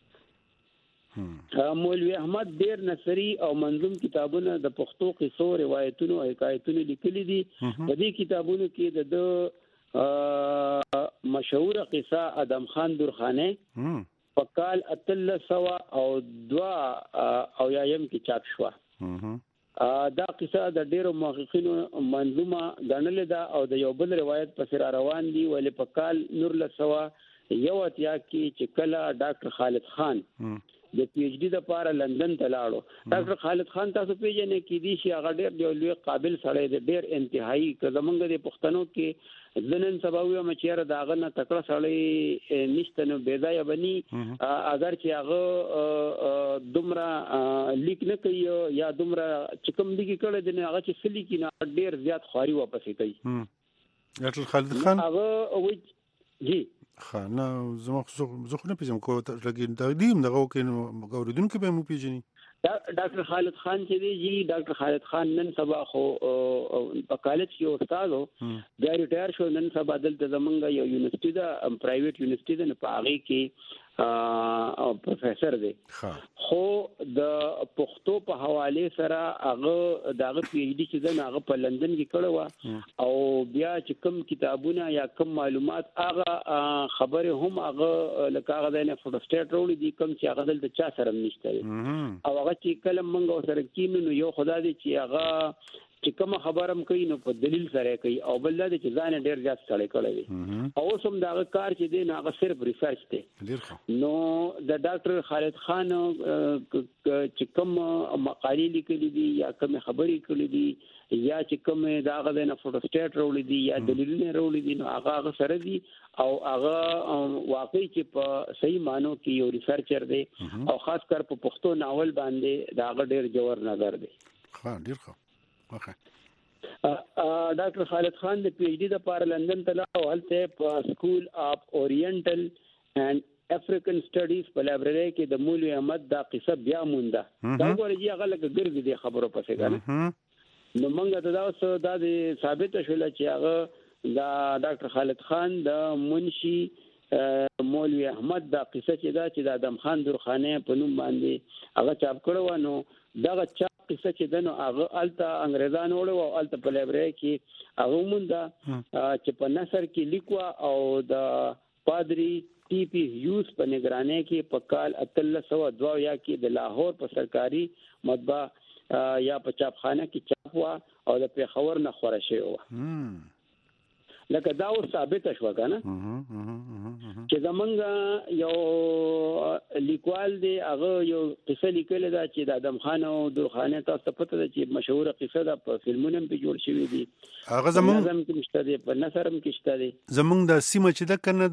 مولوی احمد ډیر نثری او منظوم کتابونه د پښتو قصو روایتونو او حکایتونو لیکلي دي په دې کتابونو کې د مشهور قصه ادم خان درخانه په کال اتل سوا او دوا او یایم کې چاپ شو دا قصه د ډیرو محققینو منظومه غنل ده او د یو بل روایت په سر روان دي ولې په کال نور لسوا یو اتیا کې چې کله ډاکټر خالد خان د پی ایچ ډی د لپاره لندن ته لاړو ډاکټر خالد خان تاسو پیژنئ کې دي چې هغه ډېر دی لوی قابل سړی دی ډېر انتهایی کزمنګ د پښتنو کې ځنن سباوی مچیر داغه نه تکړه سړی نشته نو بيدای بني اگر چې هغه دومره لیک نه کوي یا دومره چې کوم دي کې کړه د هغه چې سلی کې نه ډېر زیات خاري واپس کوي ډاکټر خالد خان هغه جی خانه زما زه خو نه پیژم کو لګین تقدیم دغه کې غوړیدونکو به مو پیژني ډاکټر خالد خان چې دی جی ډاکټر خالد خان نن سبا خو په کالج کې استاد و بیا ریټایر شو نن سبا دلته زمونږ یو یونیورسيټي دا پرایویټ یونیورسيټي ده په هغه کې او پروفیسور دی خو د پښتو په حواله سره هغه دغه پی ایچ ډی چې دا هغه په لندن کې کړو او بیا چې کوم کتابونه یا کوم معلومات هغه خبره هم هغه لکه هغه د فوټوسټیټ وروړي دي کوم چې هغه دلته چا سره نشته او هغه چې کله موږ سره کینو نو یو خدای دی چې هغه چې کوم خبرم کوي نو په دلیل سره کوي او بل د چې ځان ډیر زیات سړی کړی او سم دا کار چې دی نه هغه صرف ریسرچ دی نو د ډاکټر خالد خان چې کوم مقالې لیکلي دي یا کوم خبرې کړې دي یا چې کوم دا هغه د فوټوسټیټ وروړي دي یا دلیلونه وروړي دي نو هغه هغه سره دي او هغه واقعي چې په صحیح معنی کې یو ریسرچر دی او خاص کر په پښتو ناول باندې دا هغه ډیر جوړ نظر دی ها ډیر ښه اوکے ډاکټر خالد خان د پی ایچ ډی لپاره لندن ته لاړ او هلته په سکول اف اورینټل اینڈ افریقن سټډیز په لایبرری کې د مولوی احمد دا قصه بیا مونده دا ورږي هغه لکه ګرځي د خبرو پسې کنه نو موږ ته دا اوس دا ثابت شول چې هغه دا ډاکټر خالد خان د منشي مولوی احمد دا قصه چې دا چې د ادم خان درخانه په نوم باندې هغه چاپ کړو نو دا چا قصه چې دنو هغه الته انګريزانو وړو او الته په لایبرری کې هغه مونږه چې په نثر کې لیکوا او د پادری ټي پی یوز په نگرانی کې په کال اتل سو دوا یا کې د لاهور په سرکاري مطبعه یا په چاپخانه کې چاپ وا او د پیښور نه خوره شوی و لکه دا او ثابت شو کنه چې زمونږ یو لیکوال دی هغه یو قصه لیکل دا چې د ادم خان او درخانه تاسو پته ده چې مشهور قصه ده په فلمونو کې جوړ شوی دی هغه زمونږ زمونږ کې مشته دی په نثرم کې شته دی زمونږ د سیمه چې د کنه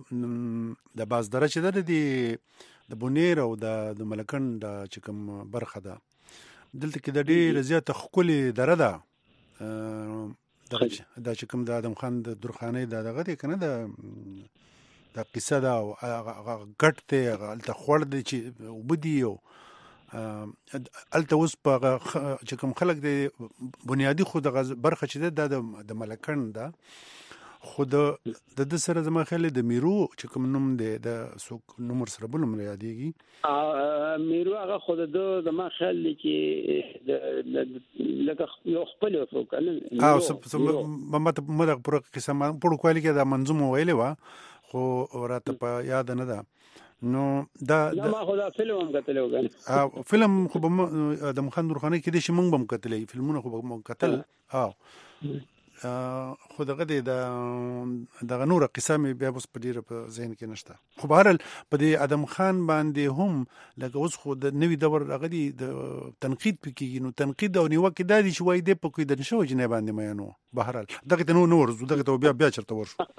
د د بازدره چې د دی د بونیر او د ملکن د چکم برخه ده دلته کې د ډېر زیات خولي دره ده دا چې کوم د ادم خان د درخانه د دغه دی کنه د د قصه دا غټ ته الته خور دی چې وبدي او الته اوس په چې کوم خلک د بنیادی خو د برخه چې د د ملکن دا خود د د سره زما خیال د میرو چې کوم نوم دی د سوک نمبر سره بل نوم یادېږي میرو هغه خود د زما خیال چې د لکه یو خپل وسوک نه او سم مته مده پر قسم په کوالي کې د منظومه ویلې وا خو راته په یاد نه ده نو دا ما خو دا فلم هم کتل وګن فلم خو د مخندر خانه کې د شمنګ بم کتلې فلمونه خو بم کتل ها خو دغه د دغه نور قسمه بیا اوس په ډیره په ذهن کې نشته خو بهرحال په دې ادم خان باندې هم لکه اوس خو د نوې دور هغه دی د تنقید پکې نو تنقید او نیوکه د دې شوي د پکې د نشو جنې باندې مې نو بهرحال دغه ته نو نور زو دغه ته بیا بیا چرته ورشو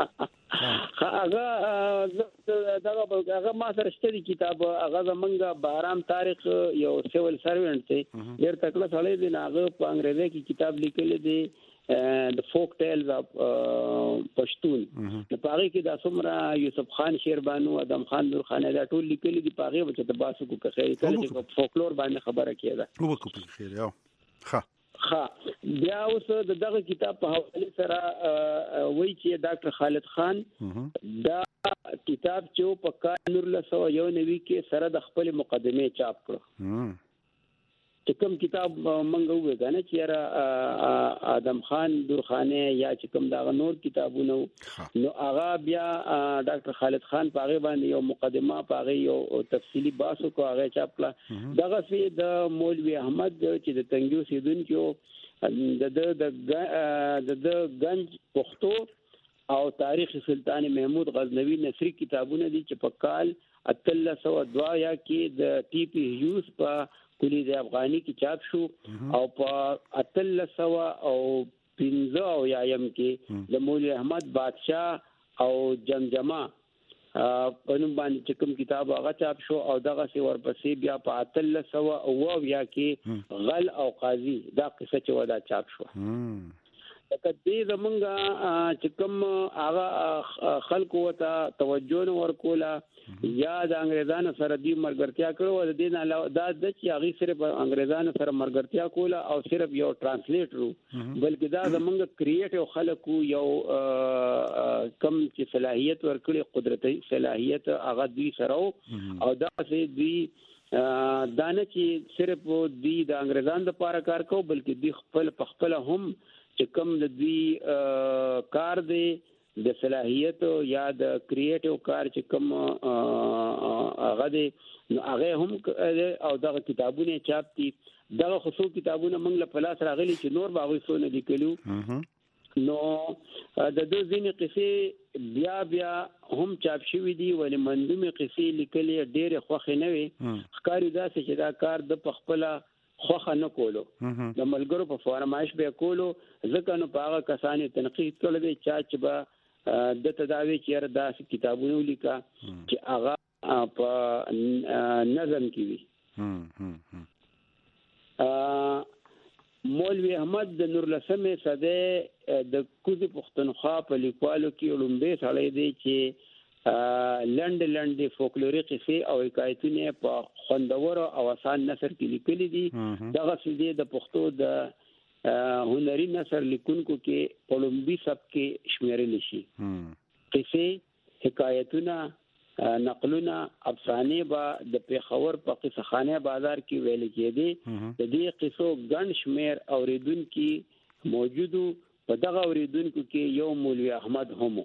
هغه دغه هغه ما سره شته کتاب هغه زمونږ بهرام تاریخ یو سیول سروینټ دی ډېر تکړه سړی دی هغه په انګریزي کې کتاب لیکلی دی د فوک ټیلز اف پښتون په هغه کې د څومره یوسف خان شیربانو ادم خان نور خان دا ټول لیکلي دي په هغه چې د باسو کو خیر کله چې فولکلور باندې خبره کیده نو کو په خیر یو ښه ښه بیا اوس د دغه کتاب په حواله سره وایي چې ډاکټر خالد خان دا کتاب چې په کال نور له سو یو نوي کې سره د خپل مقدمه چاپ کړو چې کوم کتاب منغه وې کنه چې را ادم خان درخانه یا چې کوم دا نور کتابونه نو هغه بیا ډاکټر خالد خان پاغه باندې یو مقدمه پاغه یو تفصیلی باسو کو هغه چاپ کړه دغه سي د مولوی احمد چې د تنګیو سیدونکو د د د گنج پختو او تاریخ سلطان محمود غزنوی نصری کتابونه دي چې په کال اتلس سو دوا یا کې د ټي پی هیوز په کلی د افغانی کې چاپ شو او په اتلس سو او پنځه او یایم کې د مولوی احمد بادشاہ او جمجمه په نوم باندې چې کوم کتاب هغه چاپ شو او دغه سی ورپسې بیا په اتلس سو او یا کې غل او قاضي دا قصه چې ودا چاپ شو لکه دې زمونږ چې کوم هغه خلکو ته توجه ورکوله یا د انګريزانو سره دی مرګرتیا کړو د دې نه علاوه دا د چې هغه صرف انګريزانو سره مرګرتیا کوله او صرف یو ترانسلیټر بلکې دا زمونږ کریټیو خلکو یو کم چې صلاحیت ورکړي قدرتي صلاحیت هغه دوی سره او دا چې دوی دانه چې صرف دوی د انګريزانو لپاره کار کوي بلکې دوی خپل په خپل هم چې کوم د دوی کار دی د صلاحیت یا د کریټیو کار چې کوم هغه دی نو هغه هم او دغه کتابونه چاپ دي دغه خصوصي کتابونه موږ له پلاس راغلي چې نور باغې سونه لیکلو نو د دوه ځینې قصې بیا بیا هم چاپ شوې دي ولې منظومه قصې لیکلې ډېر خوښ نه وي ښکاری دا چې دا کار د پخپله خوخه نه کولو د ملګرو په فرمایش به کولو ځکه نو په هغه کسانو تنقید کړل دي چې با د تداوی چې داسې کتابونه لیکا چې هغه په نظم کې وي مولوی احمد د نور لسمه صده د کوزي پښتونخوا په لیکوالو کې لومبه سړی دی چې لند لند فولکلوري قصې او حکایتونه په خوندور او آسان نثر کې لیکلي دي دغه سړي د پښتو د هنري نثر لیکونکو کې پولمبي سب کې شمیرل شي قصې حکایتونه نقلونه افسانه با د پیښور په قصه خانه بازار کې ویل کېدي د دې قصو ګڼ شمیر اوریدونکو موجودو په دغه اوریدونکو کې یو مولوی احمد هم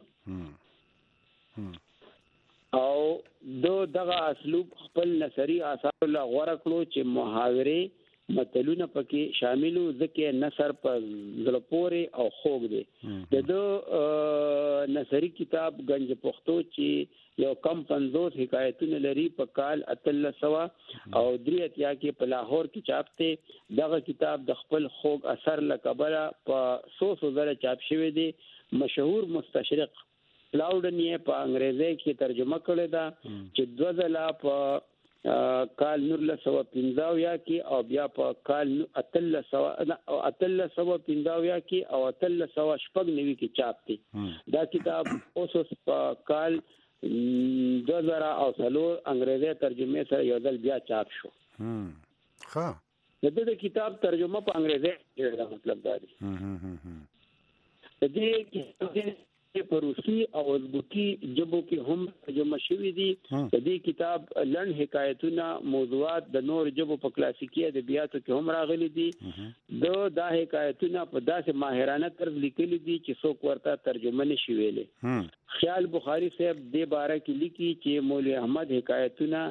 او دو دغه اسلوب خپل نثري آثار له غوړه کړو چې محاوره متلونه پکې شاملو ځکه نثر په زلپوري او خوګ دي د دو نثري کتاب گنج پختو چې یو کم پنځوس حکایتونه لري په کال اتلس سو او درې اتیا کې په لاهور کې چاپ ته دغه کتاب د خپل خوګ اثر لکبره په سو سو زره چاپ شوی دی مشهور مستشرق لاودن یې په انګریزي کې ترجمه کړی دا چې دوه ځله په کال نور له سو پنځاویا کې او بیا په کال اتل سو اتل سو پنځاویا کې او اتل سو شپږ نوي کې چاپ دي دا کتاب اوس په کال دوه زره او څلور انګریزي ترجمه سره یو ځل بیا چاپ شو ها د دې کتاب ترجمه په انګریزي دا مطلب دا دی د دې کتاب په روسي او ازبکی ژبو کې هم ترجمه شوی دي د دې کتاب لړن حکایتونه موضوعات د نور ژبو په کلاسیکي ادبیاتو کې هم راغلي دي د دا حکایتونه په داسې ماهرانه طرز لیکلي دي چې څوک ورته ترجمه نشي ویلي خیال بخاری صاحب دې باره کې لیکي چې مولوی احمد حکایتونه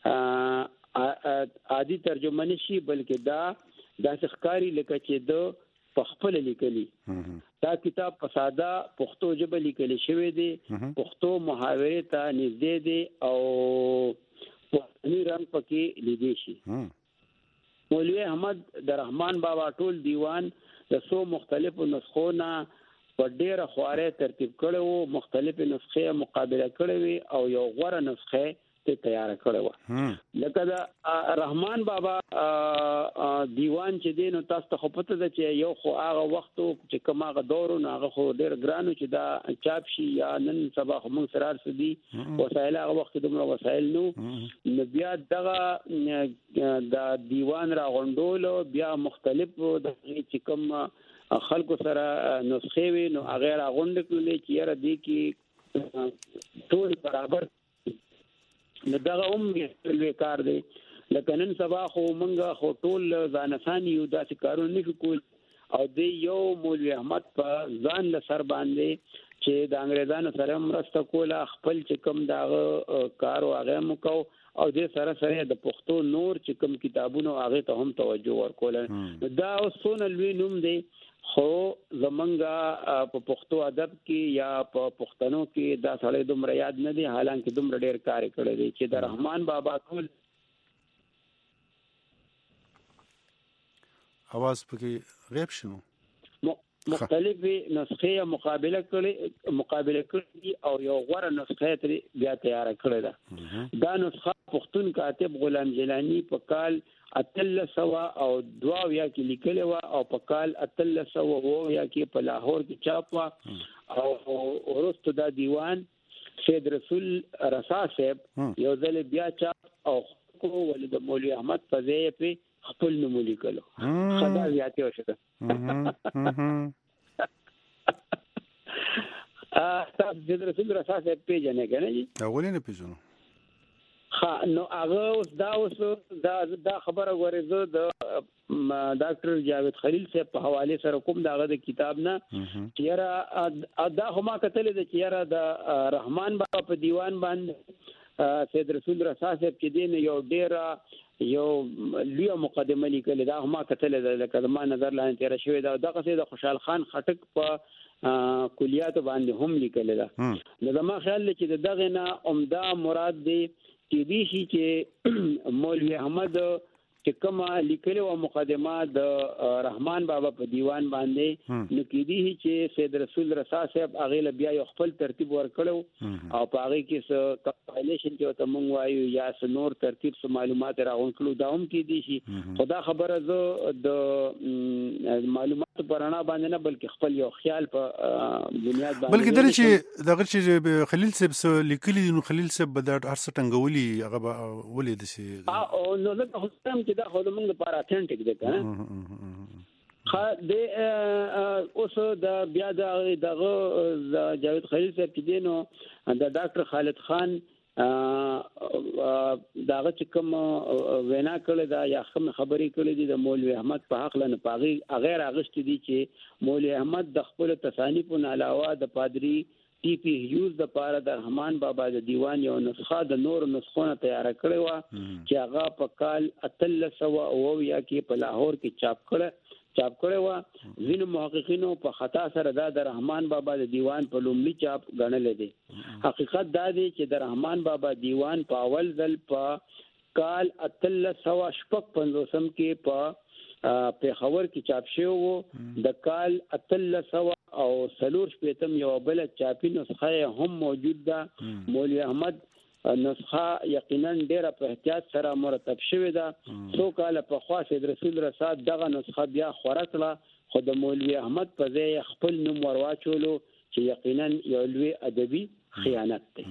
عادي ترجمه نشي بلکې دا داسې ښکاری لکه چې د په خپل لیکلي دا کتاب په ساده پښتو ژبه لیکل شوی دی، پښتو محاورې ته نږدې دی او پښتني رنګ پکې لیدل شي. مولوی احمد د رحمان بابا ټول دیوان د سو مختلفو نسخو نه په ډیره خواره ترتیب کړو، مختلفه نسخې مقابله کړې او یو غوړه نسخه ته تیار کړو. لکه دا رحمان بابا دیوان چې دین او تاسو ته پته ده چې یو خو هغه وخت چې کوم هغه دور نه هغه خو ډیر ګرانو چې دا چاپ شي یا نن سبا خو موږ سره رسېدي وسایل هغه وخت دومره وسایل نو نو بیا دغه د دیوان را غونډول بیا مختلف د چې کوم خلکو سره نسخې وي نو هغه را غونډ کړل چې یاره دې کې ټول برابر نو دغه هم لوی کار دی. لکه نن سبا خو مونږه خو ټول ځانسان یو داسې کارونه نشو کول او د یو مولوی احمد په ځان له سر باندې چې د انګريزانو سره مرسته کوله خپل چې کوم دغه کار او هغه مکو او د سره سره د پښتو نور چې کوم کتابونو هغه ته هم توجه ورکول. دا اوسونه لوی نوم دی خو زمونږه په پښتو ادب کې یا په پښتنو کې دا سړی دومره یاد نه دی، حالانکه دومره ډیر کار کړی دی چې د رحمان بابا ټول اواز پکې غیب شنو مختلف نسخې مقابله کړي مقابله کړي او یو غوړه نسخه ترې بیا تیار کړی ده. دا نسخه پښتون کاتب غلام جیلانی په کال اتل سوا او دوا ویا کې لیکل و او په کال اتل سوا وو یا کې په لاهور کې چاپ وا او ورستو دا دیوان سید رسول رسا صاحب یو ځل بیا چاپ او کو ولید مولوی احمد فزیه په خپل نوم لیکلو خدا زیاته وشته. ا تاسو سید رسول رسا صاحب پیژنې کنه جی؟ اولین پیژنو. ها نو هغه اوس دا اوس دا دا خبره غوړې زه د ډاکټر جاوید خلیل صاحب په حواله سره کوم داغه د کتاب نه چیرې دا هم کتل د چیرې د رحمان بابا په دیوان باندې سید رسول رسا صاحب چې دین یو ډیر یو لوی مقدمه لیکل دا هم کتل د کلمه نظر لاندې تیر شوی دا دغه سید خوشحال خان خټک په کلیات باندې هم لیکل دا نو زما خیال چې دغه نه عمده مراد دی کې دي شي چې مولوی احمد چې کومه لیکلو مقدمه د رحمان بابا په دیوان باندې نو کې دي چې سید رسول رسا صاحب هغه ل بیا یو خپل ترتیب ورکړو او په هغه کې څه کمپایلیشن چې ته مونږ وایو یا څه نور ترتیب څه معلومات راغونکلو دا هم کې دي شي خدا خبره زه د معلومات پرانا باندې نه بلکې خپل یو خیال په بنیاد باندې بلکې درې چې دغه چې خلیل صاحب لیکلي نو خلیل صاحب به د هر څه ټنګولي هغه ولې د شي او نو زه هم چې دا خو موږ لپاره اتنټیک دی کنه خا د اوس د بیا د دغه جاوید خلیل صاحب چې دینو د ډاکټر خالد خان داغه چې کوم وینا کړل دا یا کوم خبرې کړې دي د مولوی احمد په حق لنه پاغي غیر اغشت دي چې مولوی احمد د خپل تصانیفونو علاوه د پادری ټي پی هیوز د پاره د رحمان بابا د دیوان یو نسخه د نور نسخونه تیار کړې و چې هغه په کال اتل سوا او یا کې په لاهور کې چاپ کړه چاپ کړی و. ځینو محققینو په خطا سره دا د رحمان بابا د دیوان په لومړي چاپ ګڼل دي. حقیقت دا دی چې د رحمان بابا دیوان په اول ځل په کال اتل سوا شپږ پنځوسم کې په پیښور کې چاپ شوی وو. د کال اتل سوا او سلور شپیتم یو بل چاپی نسخه هم موجود ده. مولوی احمد نسخه یقینا ډیره په احتیاط سره مرتب شوې ده. څو کال په خوا سید رسول رسا دغه نسخه بیا خوره کړه خو د مولوی احمد په ځای خپل نوم ورواچولو چې یقینا یو لوی ادبي خیانت دی.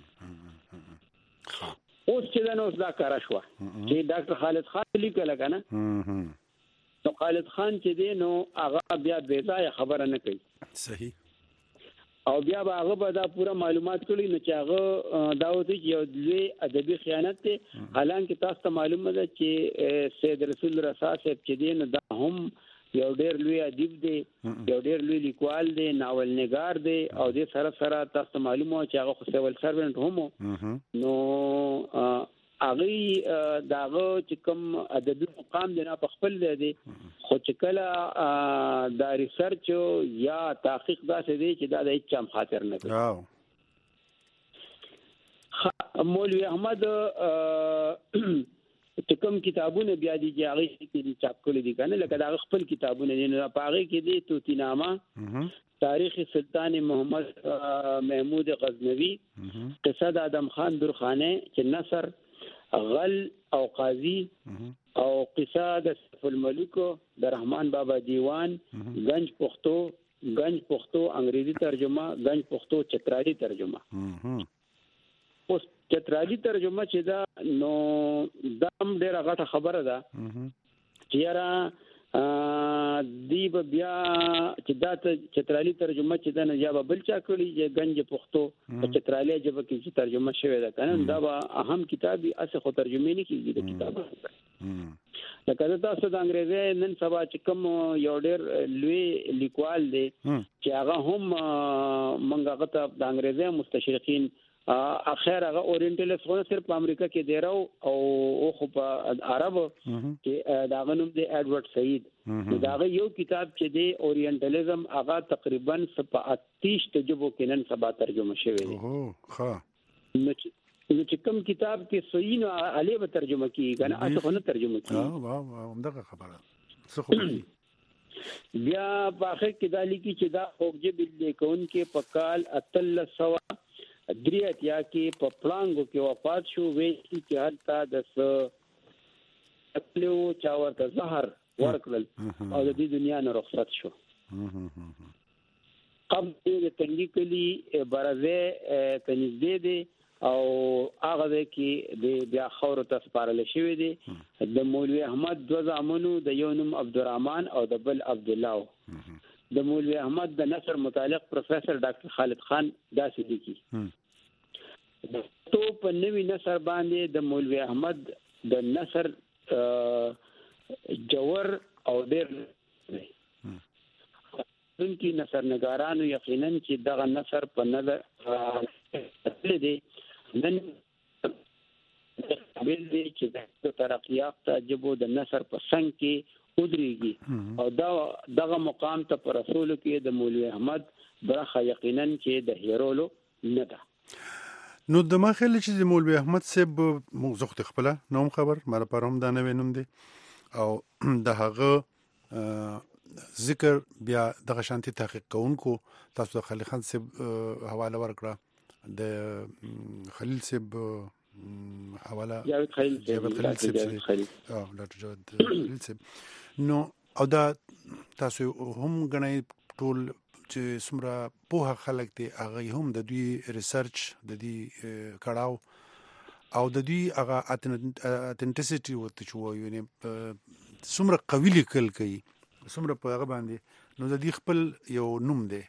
اوس چې دا نو دا کار شو چې ډاکټر خالد خان لیکل کنه نو خالد خان چې دی نو هغه بیا بې ځای خبره نه کوي صحیح او بیا به هغه به دا پوره معلومات کړي نو چې هغه دا وته چې یو لوی ادبي خیانت دی. حالانکه تاسو ته معلومه ده چې سید رسول رسا صاحب چې دی نو دا هم یو ډېر لوی ادیب دی یو ډېر لوی لیکوال دی ناول نگار دی او د سره سره تاسو معلومه چې هغه خو سیول سروینټ هم نو هغه داغه چې کوم ادبي مقام دی نه په خپل دی خو چې کله دا ریسرچ یا تحقیق داسې دی چې دا د هیڅ چا خاطر نه کوي. مولوی احمد چې کوم کتابونه بیا دي چې هغه کې چاپ کړي دي کنه لکه دا خپل کتابونه دي نه پاره کې دي توتینامه تاریخ سلطان محمد محمود غزنوی قصه د آدم خان درخانه چې نصر غل او قاضی او قصه د سیف الملک د رحمان بابا دیوان گنج پښتو گنج پښتو انګریزي ترجمه گنج پښتو چترالی ترجمه. اوس چترالی ترجمه چې دا نو دم ډیره غټه خبره ده چې یاره دی بیا چې دا چترالی ترجمه چې دا نه یا بل چا کړی چې گنج پښتو په چترالی ژبه کې چې ترجمه شوی ده کنه دا به اهم کتابي اسه خو ترجمه نه کیږي د کتاب لکه تاسو د انګریزي نن سبا چې کوم یو ډېر لوی لیکوال دی چې هغه هم منګه غته د انګریزي مستشرقین اخر هغه اورینټلس خو صرف په امریکا کې دی راو او خو په عرب کې دا غنوم دی ایڈورډ سعید دا یو کتاب چې دی اورینټلزم هغه تقریبا سپاتیش تجربه کې نن سبا ترجمه شوی دی. ها نو چې کوم کتاب کې صحیح نه علي به ترجمه کیږي کنه اته خو نه ترجمه کیږي. ها واه واه همدغه خبره څه خو بیا په اخر کې دا لیکي چې دا خوږه بل لیکون کې په کال اتل سوا درې اتیا کې په پلانګو کې وفات شو وی چې حالت د س خپلو چا ورته زهر ورکړل او د دې دنیا نه رخصت شو. قبل د تنګي کلی برازه تنځدې دي او هغه کې د بیا خور ته سپارل شوی دی د مولوی احمد دو زامنو د یو نوم عبدالرحمن او د بل عبد الله. د مولوی احمد د نثر متعلق پروفیسر ډاکټر خالد خان داسې لیکي تو په نوی نثر باندې د مولوی احمد د نثر جوور او ډېر دونکي نثر نگارانو یقینا چې دغه نثر په نظر دی نن بل دی چې د ترقیات جبو د نثر په څنګ کې ودرېږي او دا دغه مقام ته پر رسول کې د مولوی احمد برخه یقینا چې د هیرولو نه ده. نو د ما خیال چې د مولوی احمد صاحب موضوع خپل نوم خبر مله پرهم دا نه وینم دي او د هغه ذکر بیا دغه شانتي تحقیق کوونکو تاسو د خلیل خان صاحب حواله ورکړه د خلیل صاحب حواله جاوید خلیل جاوید خلیل او ډاکټر جاوید خلیل صاحب نو او دا تاسو هم غنئ ټول چې څومره په خلک دي هغه هم د دوی ریسرچ د دې کړهو او د دوی هغه اتنټیسټي وته چې وایي یعنی څومره قوي لیکل کوي څومره په هغه باندې نو د دې خپل یو نوم دی.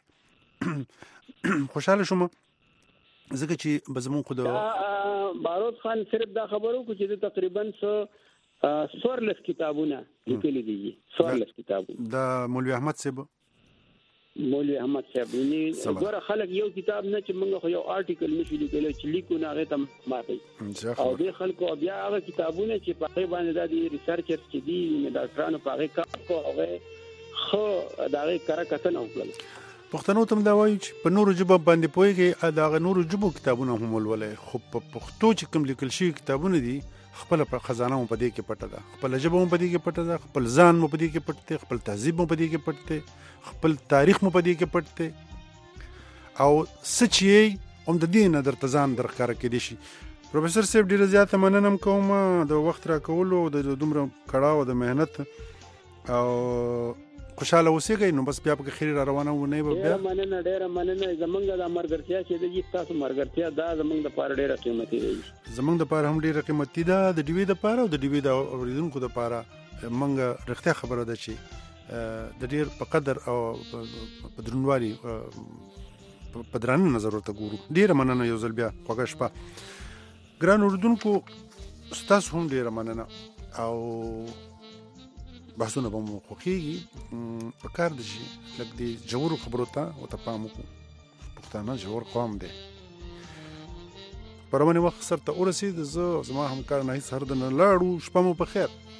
خوشاله شوم ځکه چې بزمون خو د بارود خان صرف دا خبرو کو چې تقریبا سو سورلس کتابونه لیکلي دي سورلس کتابونه د مولوی احمد صاحب مولوی احمد صاحب یعنی ګوره خلک یو کتاب نه چې موږ خو یو آرټیکل نشو لیکلی چې لیکو نه هغه تم ماته او دې خلکو بیا هغه کتابونه چې په هغه باندې د ریسرچر چې دي ډاکټرانو په هغه کار کو هغه خو دا هغه کار کتن او کړل. پښتنو تم دا وایي چې په نورو ژبه باندې پوهیږي دا نورو ژبو کتابونه هم ولولای خو په پښتو چې کوم لیکل شوی کتابونه دي خپل په خزانه مو پدې کې پټه ده خپل ژبه مو پدې کې پټه ده خپل ځان مو پدې کې پټه ده خپل تهذیب مو پدې کې پټه ده خپل تاریخ مو پدې کې پټه ده او سچي هم د دې نه درته ځان درښکار کې دي شي. پروفیسور صاحب ډیر زیات مننه کوم د وخت را کولو د دومره کړهو د مهنت او خوشاله اوسېږئ نو بس بیا په خیر را روانه و نه بیا مننه ډیره مننه زمونږ د مرګرتیا چې د تاسو مرګرتیا دا زمونږ د پاره ډیره قیمتي دی زمونږ د پاره هم ډیره قیمتي ده د ډیوی د پاره او د ډیوی د اوریدونکو د پاره مونږ رښتیا خبره ده چې د ډیر په قدر او په درنوالي په درانه نظر ورته ګورو. ډیره مننه یو ځل بیا خوږه شپه ګران اوریدونکو تاسو هم ډیره مننه او بحثونه به مو خوښیږي په کار د شي لکه د جوړو خبرو ته ورته پام وکړو. پښتانه جوړ قوم دی پرونه وخت سره ته ورسید زه زما همکار نه هیڅ هر د نه لاړو شپه مو په خیر.